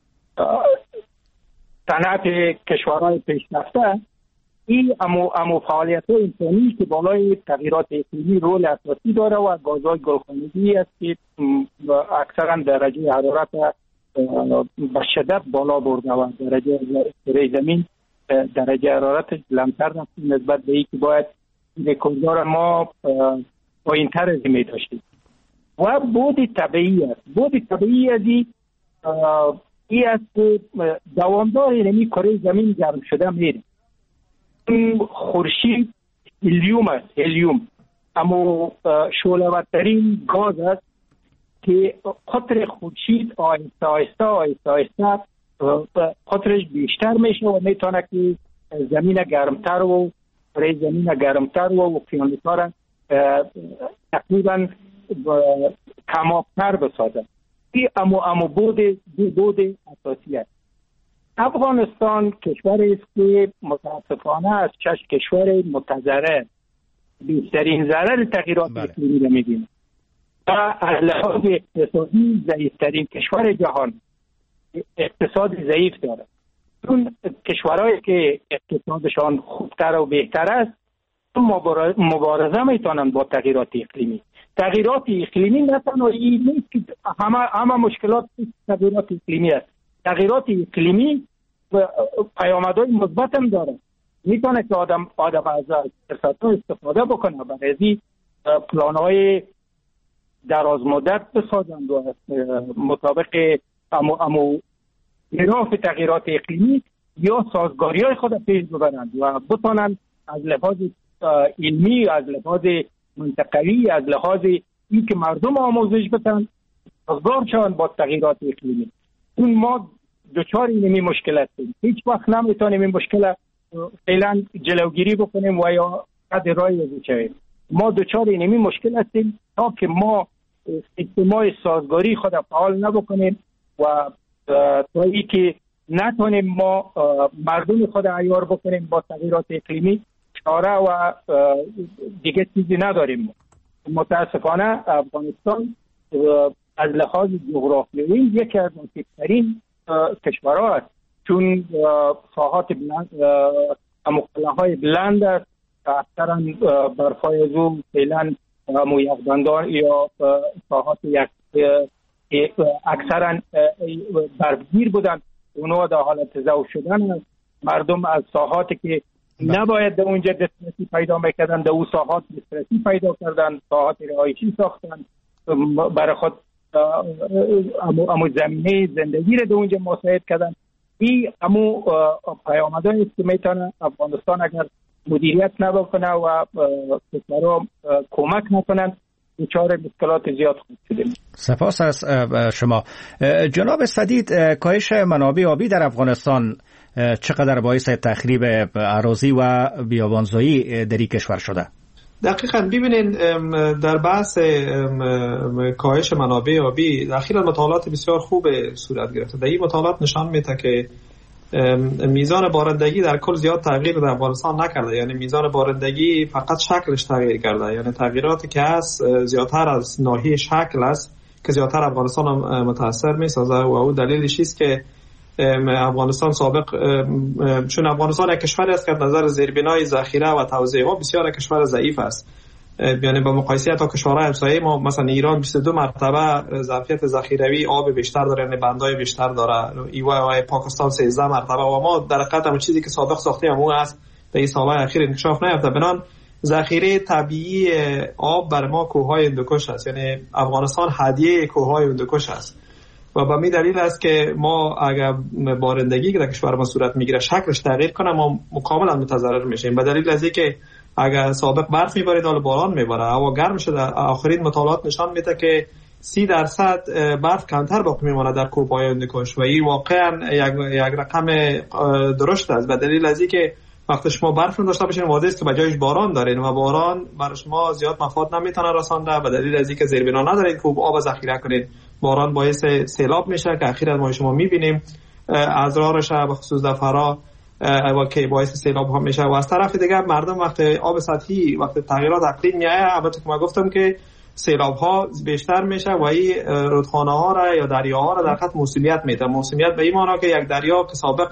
صنعت کشورهای پیشرفته این امو فعالیت‌های انسانی که بالای تغییرات اقلیمی رول اساسی داره و گازهای گلخانگی است که اکثرا درجه حرارت به شدت بالا برده و درجه زمین درجه حرارت لمتر نسبت به اینکه باید رکورددار ما پایین‌تر از می داشتیم. و بود طبیعی است. بود طبیعی از این است که دوامدار اینمی کره زمین گرم شده میره. خورشید هلیوم است. هلیوم اما شعله‌ورترین گاز است که قطر خورشید آهسته قطرش بیشتر میشه و میتونه که زمین گرمتر و زمین گرمتر و اقیانوس‌ها را تقریبا کم‌آب‌تر بسازه. این اما بود اساسی است. افغانستان کشوری است که متاسفانه از 6 کشور متضرر بیشترین ضرر تغییرات اقلیمی را می‌بینه و از لحاظ اقتصادی ضعیف‌ترین کشور جهان اقتصاد ضعیف داره. اون کشورهایی که اقتصادشان خوبتر و بهتر است مبارزه میتونن با تغییرات اقلیمی. تغییرات اقلیمی نه تنها این نیست که همه مشکلات تغییرات اقلیمی است. تغییرات اقلیمی پیامدهای مثبت هم داره. میتونه که آدم از فرصت‌ها استفاده بکنه برای پلان‌های دراز مدت بسازند و مطابق امو گراف تغییرات اقلیمی یا سازگاری های خود پیش ببرند و بتانند از لحاظ علمی، از لحاظ منطقوی، از لحاظ این که مردم آموزش بتن سازگار شوند با تغییرات اقلیمی. اون ما دچار این مشکل هستیم، هیچ وقت نمیتونیم این مشکل فعلا جلوگیری بکنیم و یا قد رای بشویم. ما دچار این مشکل هستیم تا که ما سیستم‌های سازگاری خود فعال نبکنیم و تا ای که نتونیم ما مردم خود عیار بکنیم با تغییرات اقلیمی، چاره و دیگه چیزی نداریم. متاسفانه افغانستان از لحاظ جغرافیایی یکی از مهمترین کشورها است، چون ساحات بلند، مقله‌های بلند است، اکثرا برفای زو فعلا یخبندان یا ساحات اکثرا برفگیر بودن، اونها در حالت ضعف شدن است. مردم از ساحاتی که نباید در اونجا دسترسی پیدا میکردن در اون ساحات دسترسی پیدا کردن، ساحات رهایشی ساختن برای خود، امو زمینه زندگی رو در اونجا مساعد کردن. این امو پیامدهایی است که میتونه افغانستان اگر مدیریت نبکنه و کشورها کمک نکنند دچار مشکلات زیاد خود شدیم. سپاس از شما. جناب سدید، کاهش منابع آبی در افغانستان چقدر باعث تخریب اراضی و بیابانزایی در این کشور شده؟ دقیقاً ببینید، در بحث کاهش منابع آبی اخیراً مطالعات بسیار خوب صورت گرفته. در این مطالعات نشان میده که میزان بارندگی در کل زیاد تغییر در افغانستان نکرده، یعنی میزان بارندگی فقط شکلش تغییر کرده، یعنی تغییراتی که هست زیادتر از ناحیه شکل است که زیادتر افغانستان متاثر میسازه و اون دلیلش است که افغانستان سابق، چون افغانستان یک کشوری است که از نظر زیربنای ذخیره و توزیع آب بسیار کشور ضعیف است، یعنی با مقایسه تا کشورهای همسایه ما مثلا ایران 22 مرتبه ظرفیت ذخیروی آب بیشتر داره، یعنی بندای بیشتر داره، و پاکستان 13 مرتبه و ما در حقیقت همون چیزی که سابق ساختیم اون است در این سالهای اخیر انکشاف نیافته. بنان ذخیره طبیعی آب بر ما کوههای هندوکش است، یعنی افغانستان هدیه کوههای هندوکش است و به می دلیل است که ما اگر بارندگی که در کشور ما صورت میگیره شکلش تغییر کنه ما کاملا متضرر میشیم، به دلیل از اینکه اگر سابق برف میبارید حالا باران میباره، هوا گرم شده. آخرین مطالعات نشان میده که 30% برف کمتر باقی میمونه در کوههای هندوکش و این واقعا یک رقم درشت است، به دلیل از اینکه وقتی شما برف داشته باشین واضحه است که بجایش باران دارین و باران برای شما زیاد مفاد نمیتونه رسانده، به دلیل از اینکه زیربنا ندارید که آب ذخیره کنید. باران باعث سیلاب میشه که اخیراً ما شما میبینیم اضرارش به خصوص در فرا و که باعث سیلاب ها میشه. و از طرف دیگه مردم وقتی آب سطحی وقتی تغییرات اقلیم میاد، البته که ما گفتم که سیلاب ها بیشتر میشه و این رودخانه ها را یا دریاها را در خط موسمیت میده. موسمیت به این معنی که یک دریا که سابق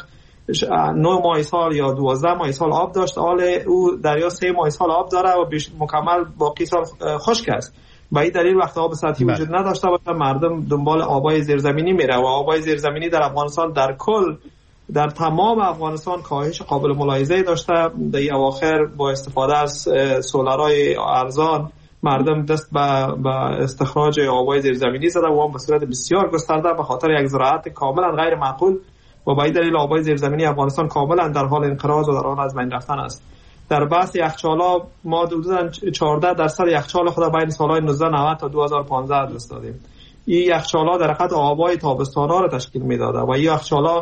9 ماه سال یا 12 ماه سال آب داشت، حال او دریا 3 ماه سال آب داره و مکمل باقی سال خشک است. به این دلیل وقتی آب سطحی وجود نداشته باشه مردم دنبال آبای زیرزمینی میره و آبای زیرزمینی در افغانستان در کل در تمام افغانستان کاهش قابل ملاحظه داشته. در این اواخر با استفاده از سولارهای ارزان مردم دست به استخراج آبای زیرزمینی زده و هم به صورت بسیار گسترده به خاطر یک زراعت کاملا غیر معقول و به این دلیل آبای زیرزمینی افغانستان کاملا در حال انقراض و در حال از بین رفتن است. در بحث یخچالا ما حدوداً 14% یخچال خود بین سالهای 1990 تا 2015 دست دادیم. این یخچالا در حقیقت آبای تابستان‌ها را تشکیل میداده و این یخچالا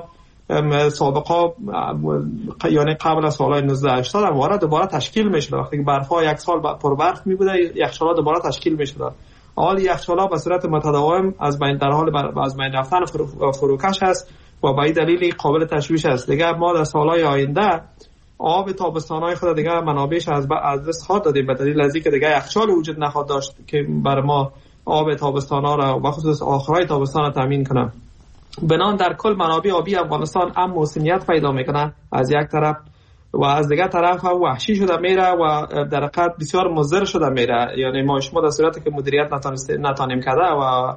سابقا یعنی قبل از سالهای 1980 هم دوباره تشکیل میشد. وقتی که برف‌ها یک سال پر برف میبوده یخچالا دوباره تشکیل میشد. حال یخچالا به صورت متداوم از بین در حال از بین رفتن فروکش است و به این دلیل قابل تشویش است. دیگه ما در سالهای آینده آب تابستان‌های خود دیگه منابعش از دست خواهد دادیم به دلیل از اینکه دیگه یخچال وجود نخواهد داشت که بر ما آب تابستان‌ها را و خصوص آخرای تابستان را تامین کنه. بنان در کل منابع آبی افغانستان هم موسمیت پیدا میکنه از یک طرف و از دیگر طرف هم وحشی شده میره و در حقیقت بسیار مضر شده میره. یعنی ما شما در صورتی که مدیریت نتانیم کرده و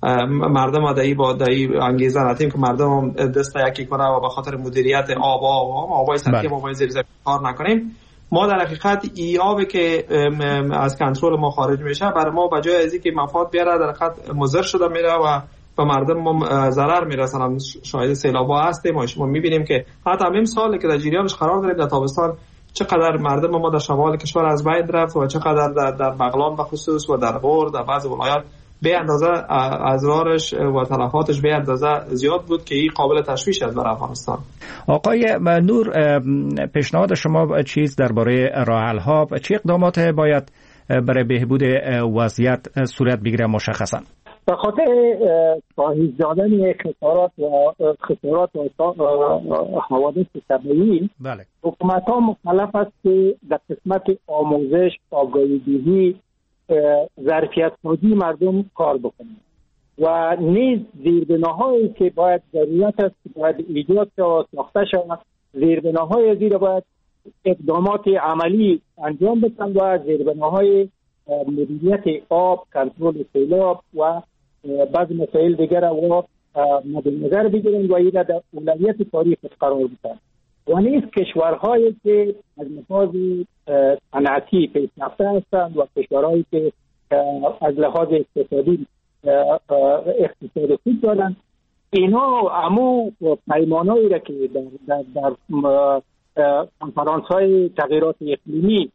مردم با دایی انگیزه ندیم که مردم دست یکی کنه و به خاطر مدیریت آبای سطحی آبای زیرزمینی کار نکنیم ما در حقیقت ای آبی که از کنترل ما خارج میشه برای ما بجای از اینکه مفاد بیاره در حقیقت مضر شده میره و به مردم ما ضرر میرسن. هم شاهد سیلاب‌ها هستیم و شما میبینیم که حتی همین سال که در جریانش قرار داریم در تابستان چقدر مردم ما در شمال کشور از بین رفت و چقدر در بغلان به خصوص و در غور در بعض ولایات به اندازه اضرارش و تلفاتش به اندازه زیاد بود که این قابل تشویش است برای افغانستان. آقای نور، پیشنهاد شما چیز درباره راه‌حل‌ها، چه اقدامات باید برای بهبود وضعیت صورت بگیره مشخصاً؟ به خاطر کاهش دادن خسارات و حوادث طبیعی، حکومت‌ها مکلف است که در قسمت آموزش، آگاهی دهی، ظرفیت سازی مردم کار بکنند و نیز زیربناهایی که باید ضرورت است باید ایجاد و ساخته شود، زیربناهای زیر باید اقدامات عملی انجام بدن و زیربناهای مدیریت آب، کنترل سیلاب و بعض مسائل دیگر و مد نظر بگیرند و این در اولویت تاریخ قرار بدن. و نیز کشورهایی که از لحاظ صنعتی پیشرفته هستند و کشورهایی که از لحاظ اقتصادی اقتصاد خوب دارند، اینا همو پیمانهایی را که در کنفرانس‌های تغییرات اقلیمی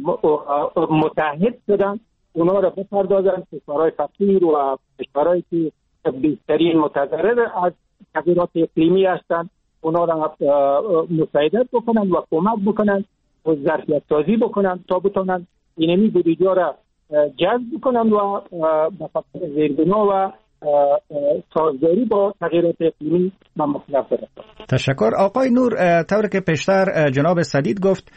متحد شدن اونا را بپردازند. کشورهای فقیر و کشورهایی که بیشترین متضرر از تغییرات اقلیمی هستند اونا را مساعدت بکنند و کمک بکنند و ظرفیت سازی بکنند تا بتونند اینمی بودجه را جذب بکنند و به زیربنا و سازگاری با تغییرات اقلیمی مطلب برسند. تشکر. آقای نور، طوری که پیشتر جناب سدید گفت،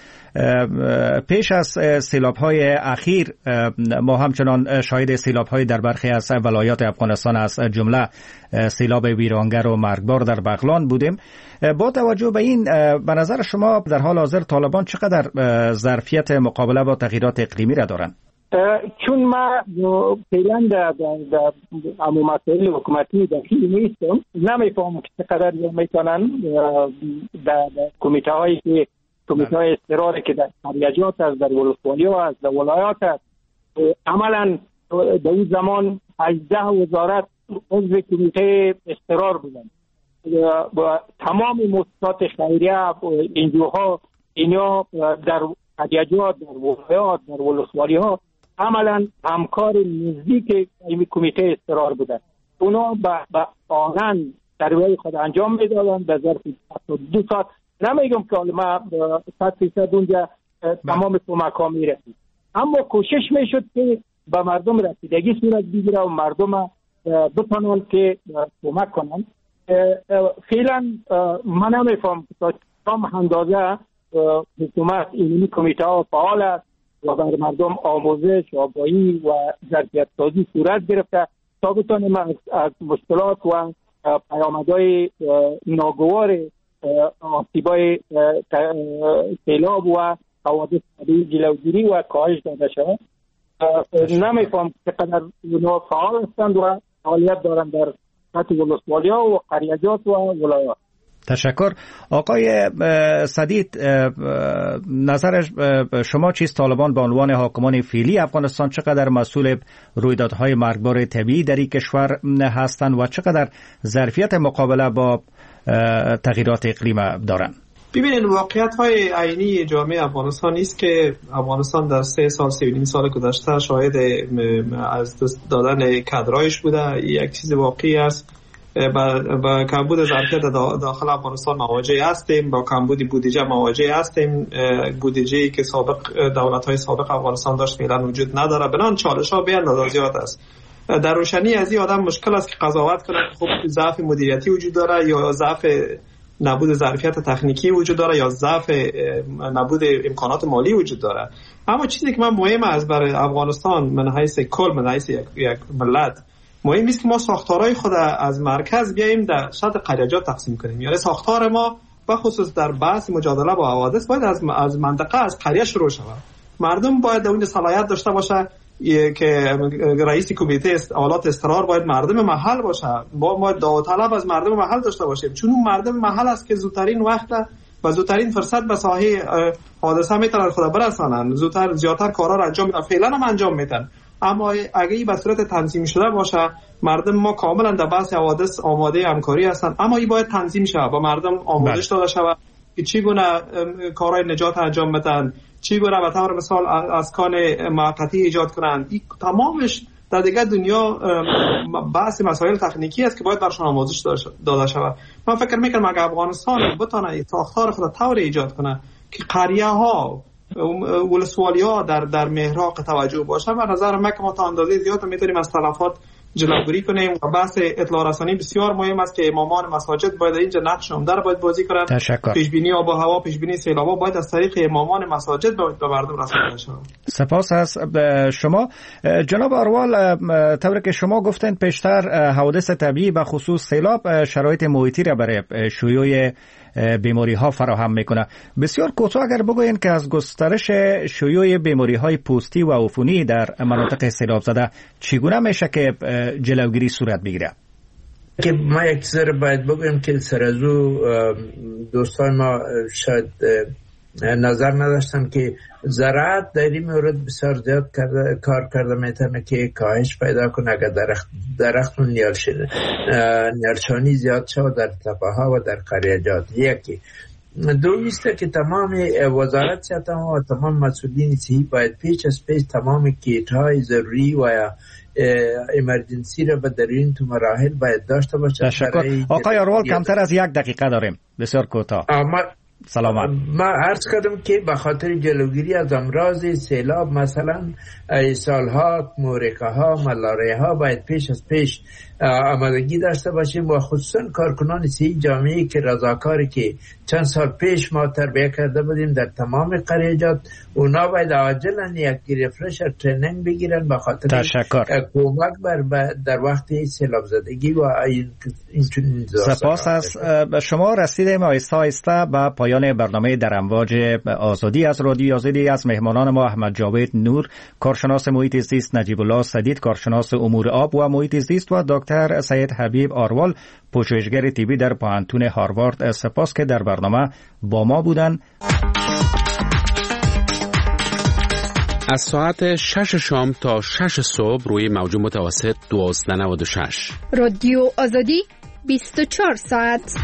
پیش از سیلاب‌های اخیر ما همچنان شاهد سیلاب‌های در برخی از ولایات افغانستان از جمله سیلاب ویرانگر و مرگبار در بغلان بودیم. با توجه به این، به نظر شما در حال حاضر طالبان چقدر ظرفیت مقابله با تغییرات اقلیمی را دارند؟ چون ما فعلا در مسائل حکومتی داخلی نیستم، نمیفهمم که چقدر میتونن در کمیته های اضطراری که در قریجات است، در ولسوالی ها است، در ولایات است، عملا در این زمان 18 وزارت عضو کمیته اضطرار بودند و تمام مؤسسات خیریه انجوها اینا در قریجات، در ولایات، در ولسوالی ها عملا همکار نزدیک این کمیته اضطرار بودند. اونا به آنان سروی خود انجام میدادن به ظرف 2 ساعت. نمیگم که ما 100% اونجا تمام کمک ها میرسید، اما کوشش میشد که به مردم رسیدگی صورت بگیره و مردم بتونن که کمک کنن. فعلا من نمیفهم تا کدام اندازه حکومت این کمیته ها فعال است و بر مردم آموزش، آگاهی و ظرفیت سازی صورت گرفته تا بتونیم از مشکلات و پیامدهای ناگوار آسیبای سیلاب و حوادث طبیعی جلوگیری و کاهش داده شود. نمیفهم چقدر اونا فعال هستند و فعالیت دارند در سطح ولسوالی‌ها و قریجات و ولایات. تشکر. آقای سدید، نظر شما چیست؟ طالبان به عنوان حاکمان فعلی افغانستان چقدر مسئول رویدادهای مرگبار طبیعی در این کشور هستند و چقدر ظرفیت مقابله با تغییرات اقلیم دارند؟ ببینید، واقعیت های عینی جامعه افغانستان است که افغانستان در 3 سال 3.5 سال گذشته شاهد از دست دادن کادرایش بوده. یک چیز واقعی است. با کمبود ظرفیت داخل افغانستان مواجه هستیم، با کمبود بودجه مواجه هستیم. بودجه‌ای که دولت‌های سابق افغانستان داشت فعلا وجود نداره. بنان چالش‌ها به اندازه زیاد است. در روشنی از این آدم مشکل است که قضاوت کنه که خب ضعف مدیریتی وجود داره یا ضعف نبود ظرفیت تکنیکی وجود داره یا ضعف نبود امکانات مالی وجود داره. اما چیزی که من مهم است برای افغانستان من حیث کل، من حیث یک ملت، مهم است که ما ساختارهای خود از مرکز بیاییم در سطح قریجات تقسیم کنیم. یعنی ساختار ما به خصوص در بحث مجادله با حوادث باید از منطقه، از قریه شروع شود. مردم باید اون صلاحیت داشته باشه که رئیس کمیته آلات اضطرار باید مردم محل باشه. ما داوطلب از مردم محل داشته باشیم، چون اون مردم محل است که زودترین وقت و زودترین فرصت به ساحه حادثه میتونن خود برسانن، زیادتر کارا رو انجام میدن، فعلا هم انجام میدن. اما اگه این به صورت تنظیم شده باشه، مردم ما کاملا در بحث حوادث آماده همکاری هستن، اما این باید تنظیم شه، با مردم آموزش داده شود که چگونه کارهای نجات انجام بدن، چگونه به طور مثال اسکان موقتی ایجاد کنند. این تمامش در دیگه دنیا بحث مسائل تکنیکی است که باید برشان آموزش داده شود. من فکر میکنم اگه افغانستان بتونه ساختار خود طور ایجاد کنه که قریه ها ولسوالی ها در محراق توجه باشه، و نظر من که ما تا اندازه زیاد میتونیم از تلفات جلوگیری کنیم. و بحث اطلاع رسانی بسیار مهم است که امامان مساجد باید اینجا نقش عمده باید بازی کنند. پیشبینی آب و هوا، پیشبینی سیلاب‌ها باید از طریق امامان مساجد به مردم رسانده شود. سپاس از شما جناب آروال. طوری که شما گفتین پیشتر حوادث طبیعی و خصوص سیلاب شرایط محیطی را برای شیوع بیماری ها فراهم میکنه. بسیار کوتاه اگر بگوین که از گسترش شیوع بیماری های پوستی و عفونی در مناطق سیلاب زده چگونه میشه که جلوگیری صورت بگیره؟ که ما یک ذره باید بگویم که سرازو دوستان ما شاید نظر نداشتن که زراعت در این مورد بسیار زیاد کار کرده میتونه که کاهش پیدا کنه اگر درختون نیالشانی زیاد شد در تپه ها و در قریجات. یکی دومیسته که تمام وزارت صحت و تمام مسئولین صحی باید پیش از پیش تمام کیت های ضروری و امرجنسی را به در این تو مراحل باید داشته باشه. تشکر. آقای آروال کمتر از 1 دقیقه داریم. بسیار کوتاه. سلامت. ما عرض کردم که به خاطر جلوگیری از امراض سیلاب مثلا اسهال‌ها، مورکه‌ها، ملاریاها باید پیش از پیش آمادگی داشته باشیم و خصوصا کارکنان صحی جامعه که رضاکاری که چند سال پیش ما تربیت کرده بودیم در تمام قریجات، اونا باید عاجلا یک ریفرشر ترینینگ بگیرن به خاطر کمک در وقت سیلاب زدگی و این چنین. سپاس از شما. رسیدیم آهسته آهسته به پایان برنامه در امواج آزادی از رادیو آزادی. از مهمانان ما احمد جاوید نور، کارشناس محیط زیست، نجیب الله سدید، کارشناس امور آب و محیط زیست، و دکتر سید حبیب آروال، پژوهشگر طبی در پوهنتون هاروارد. سپاس که در برنامه با ما بودن. از ساعت 6 شام تا 6 صبح روی موج متوسط 1296 رادیو آزادی 24 ساعت.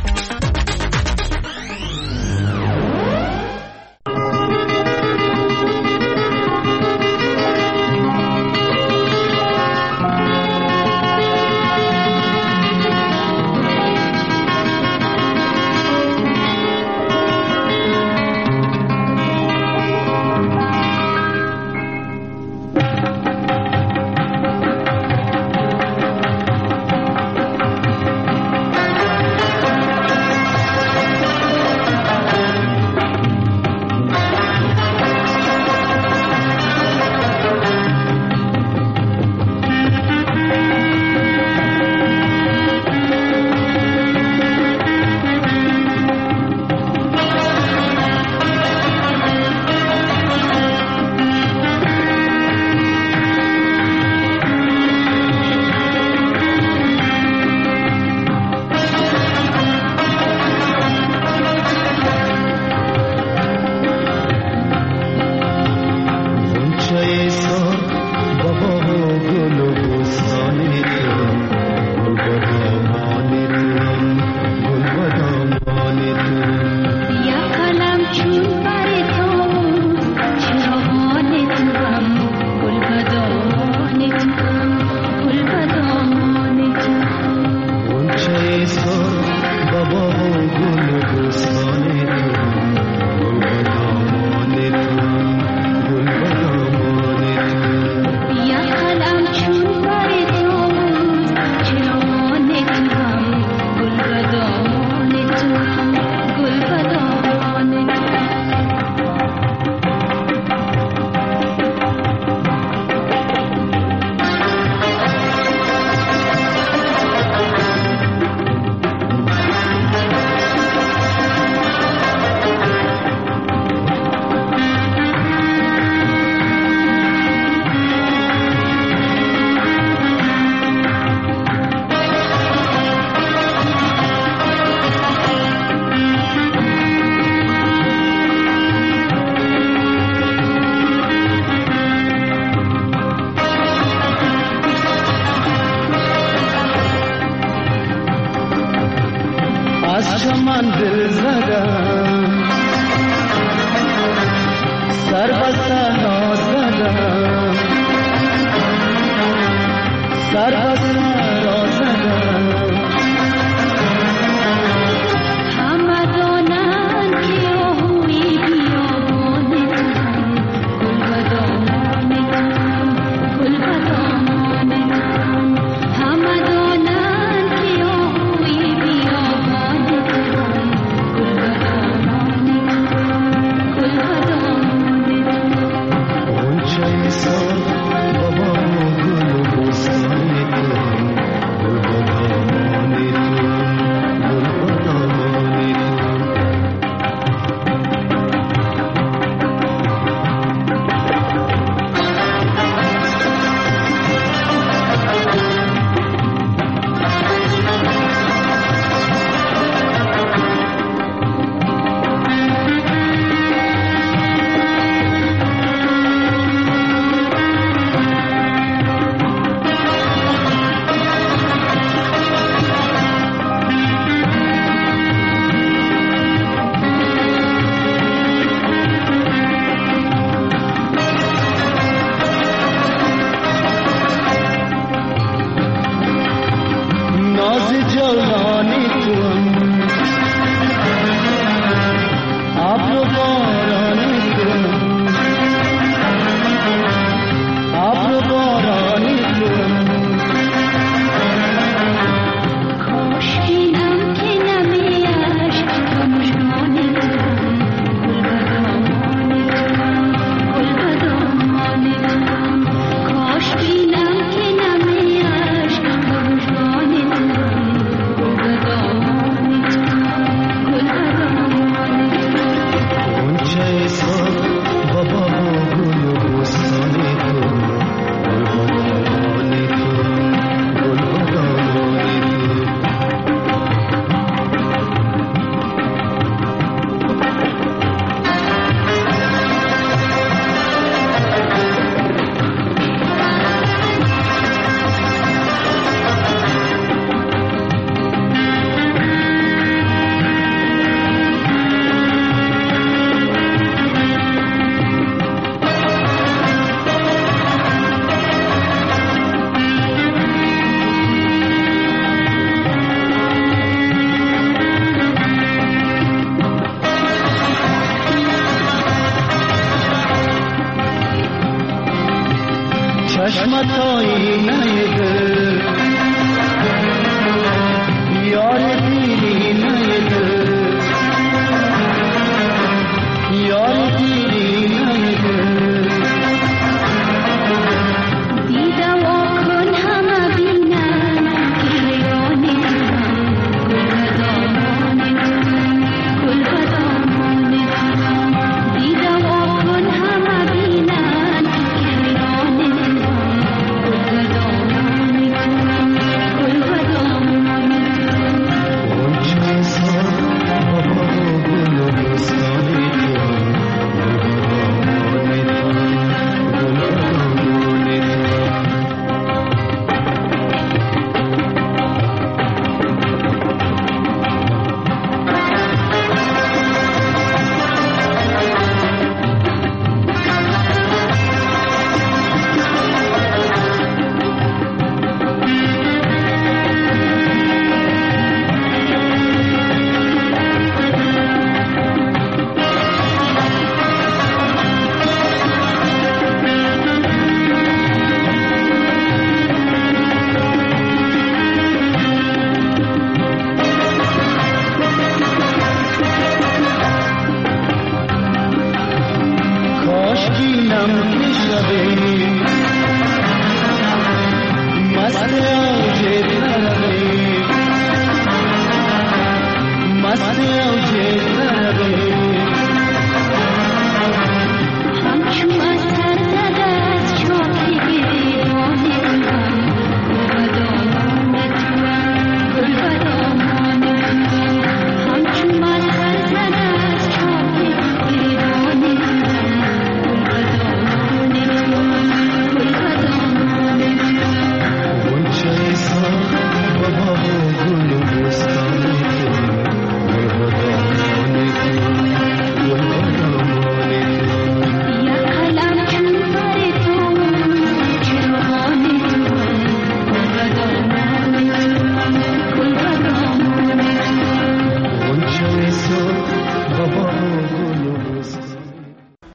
مست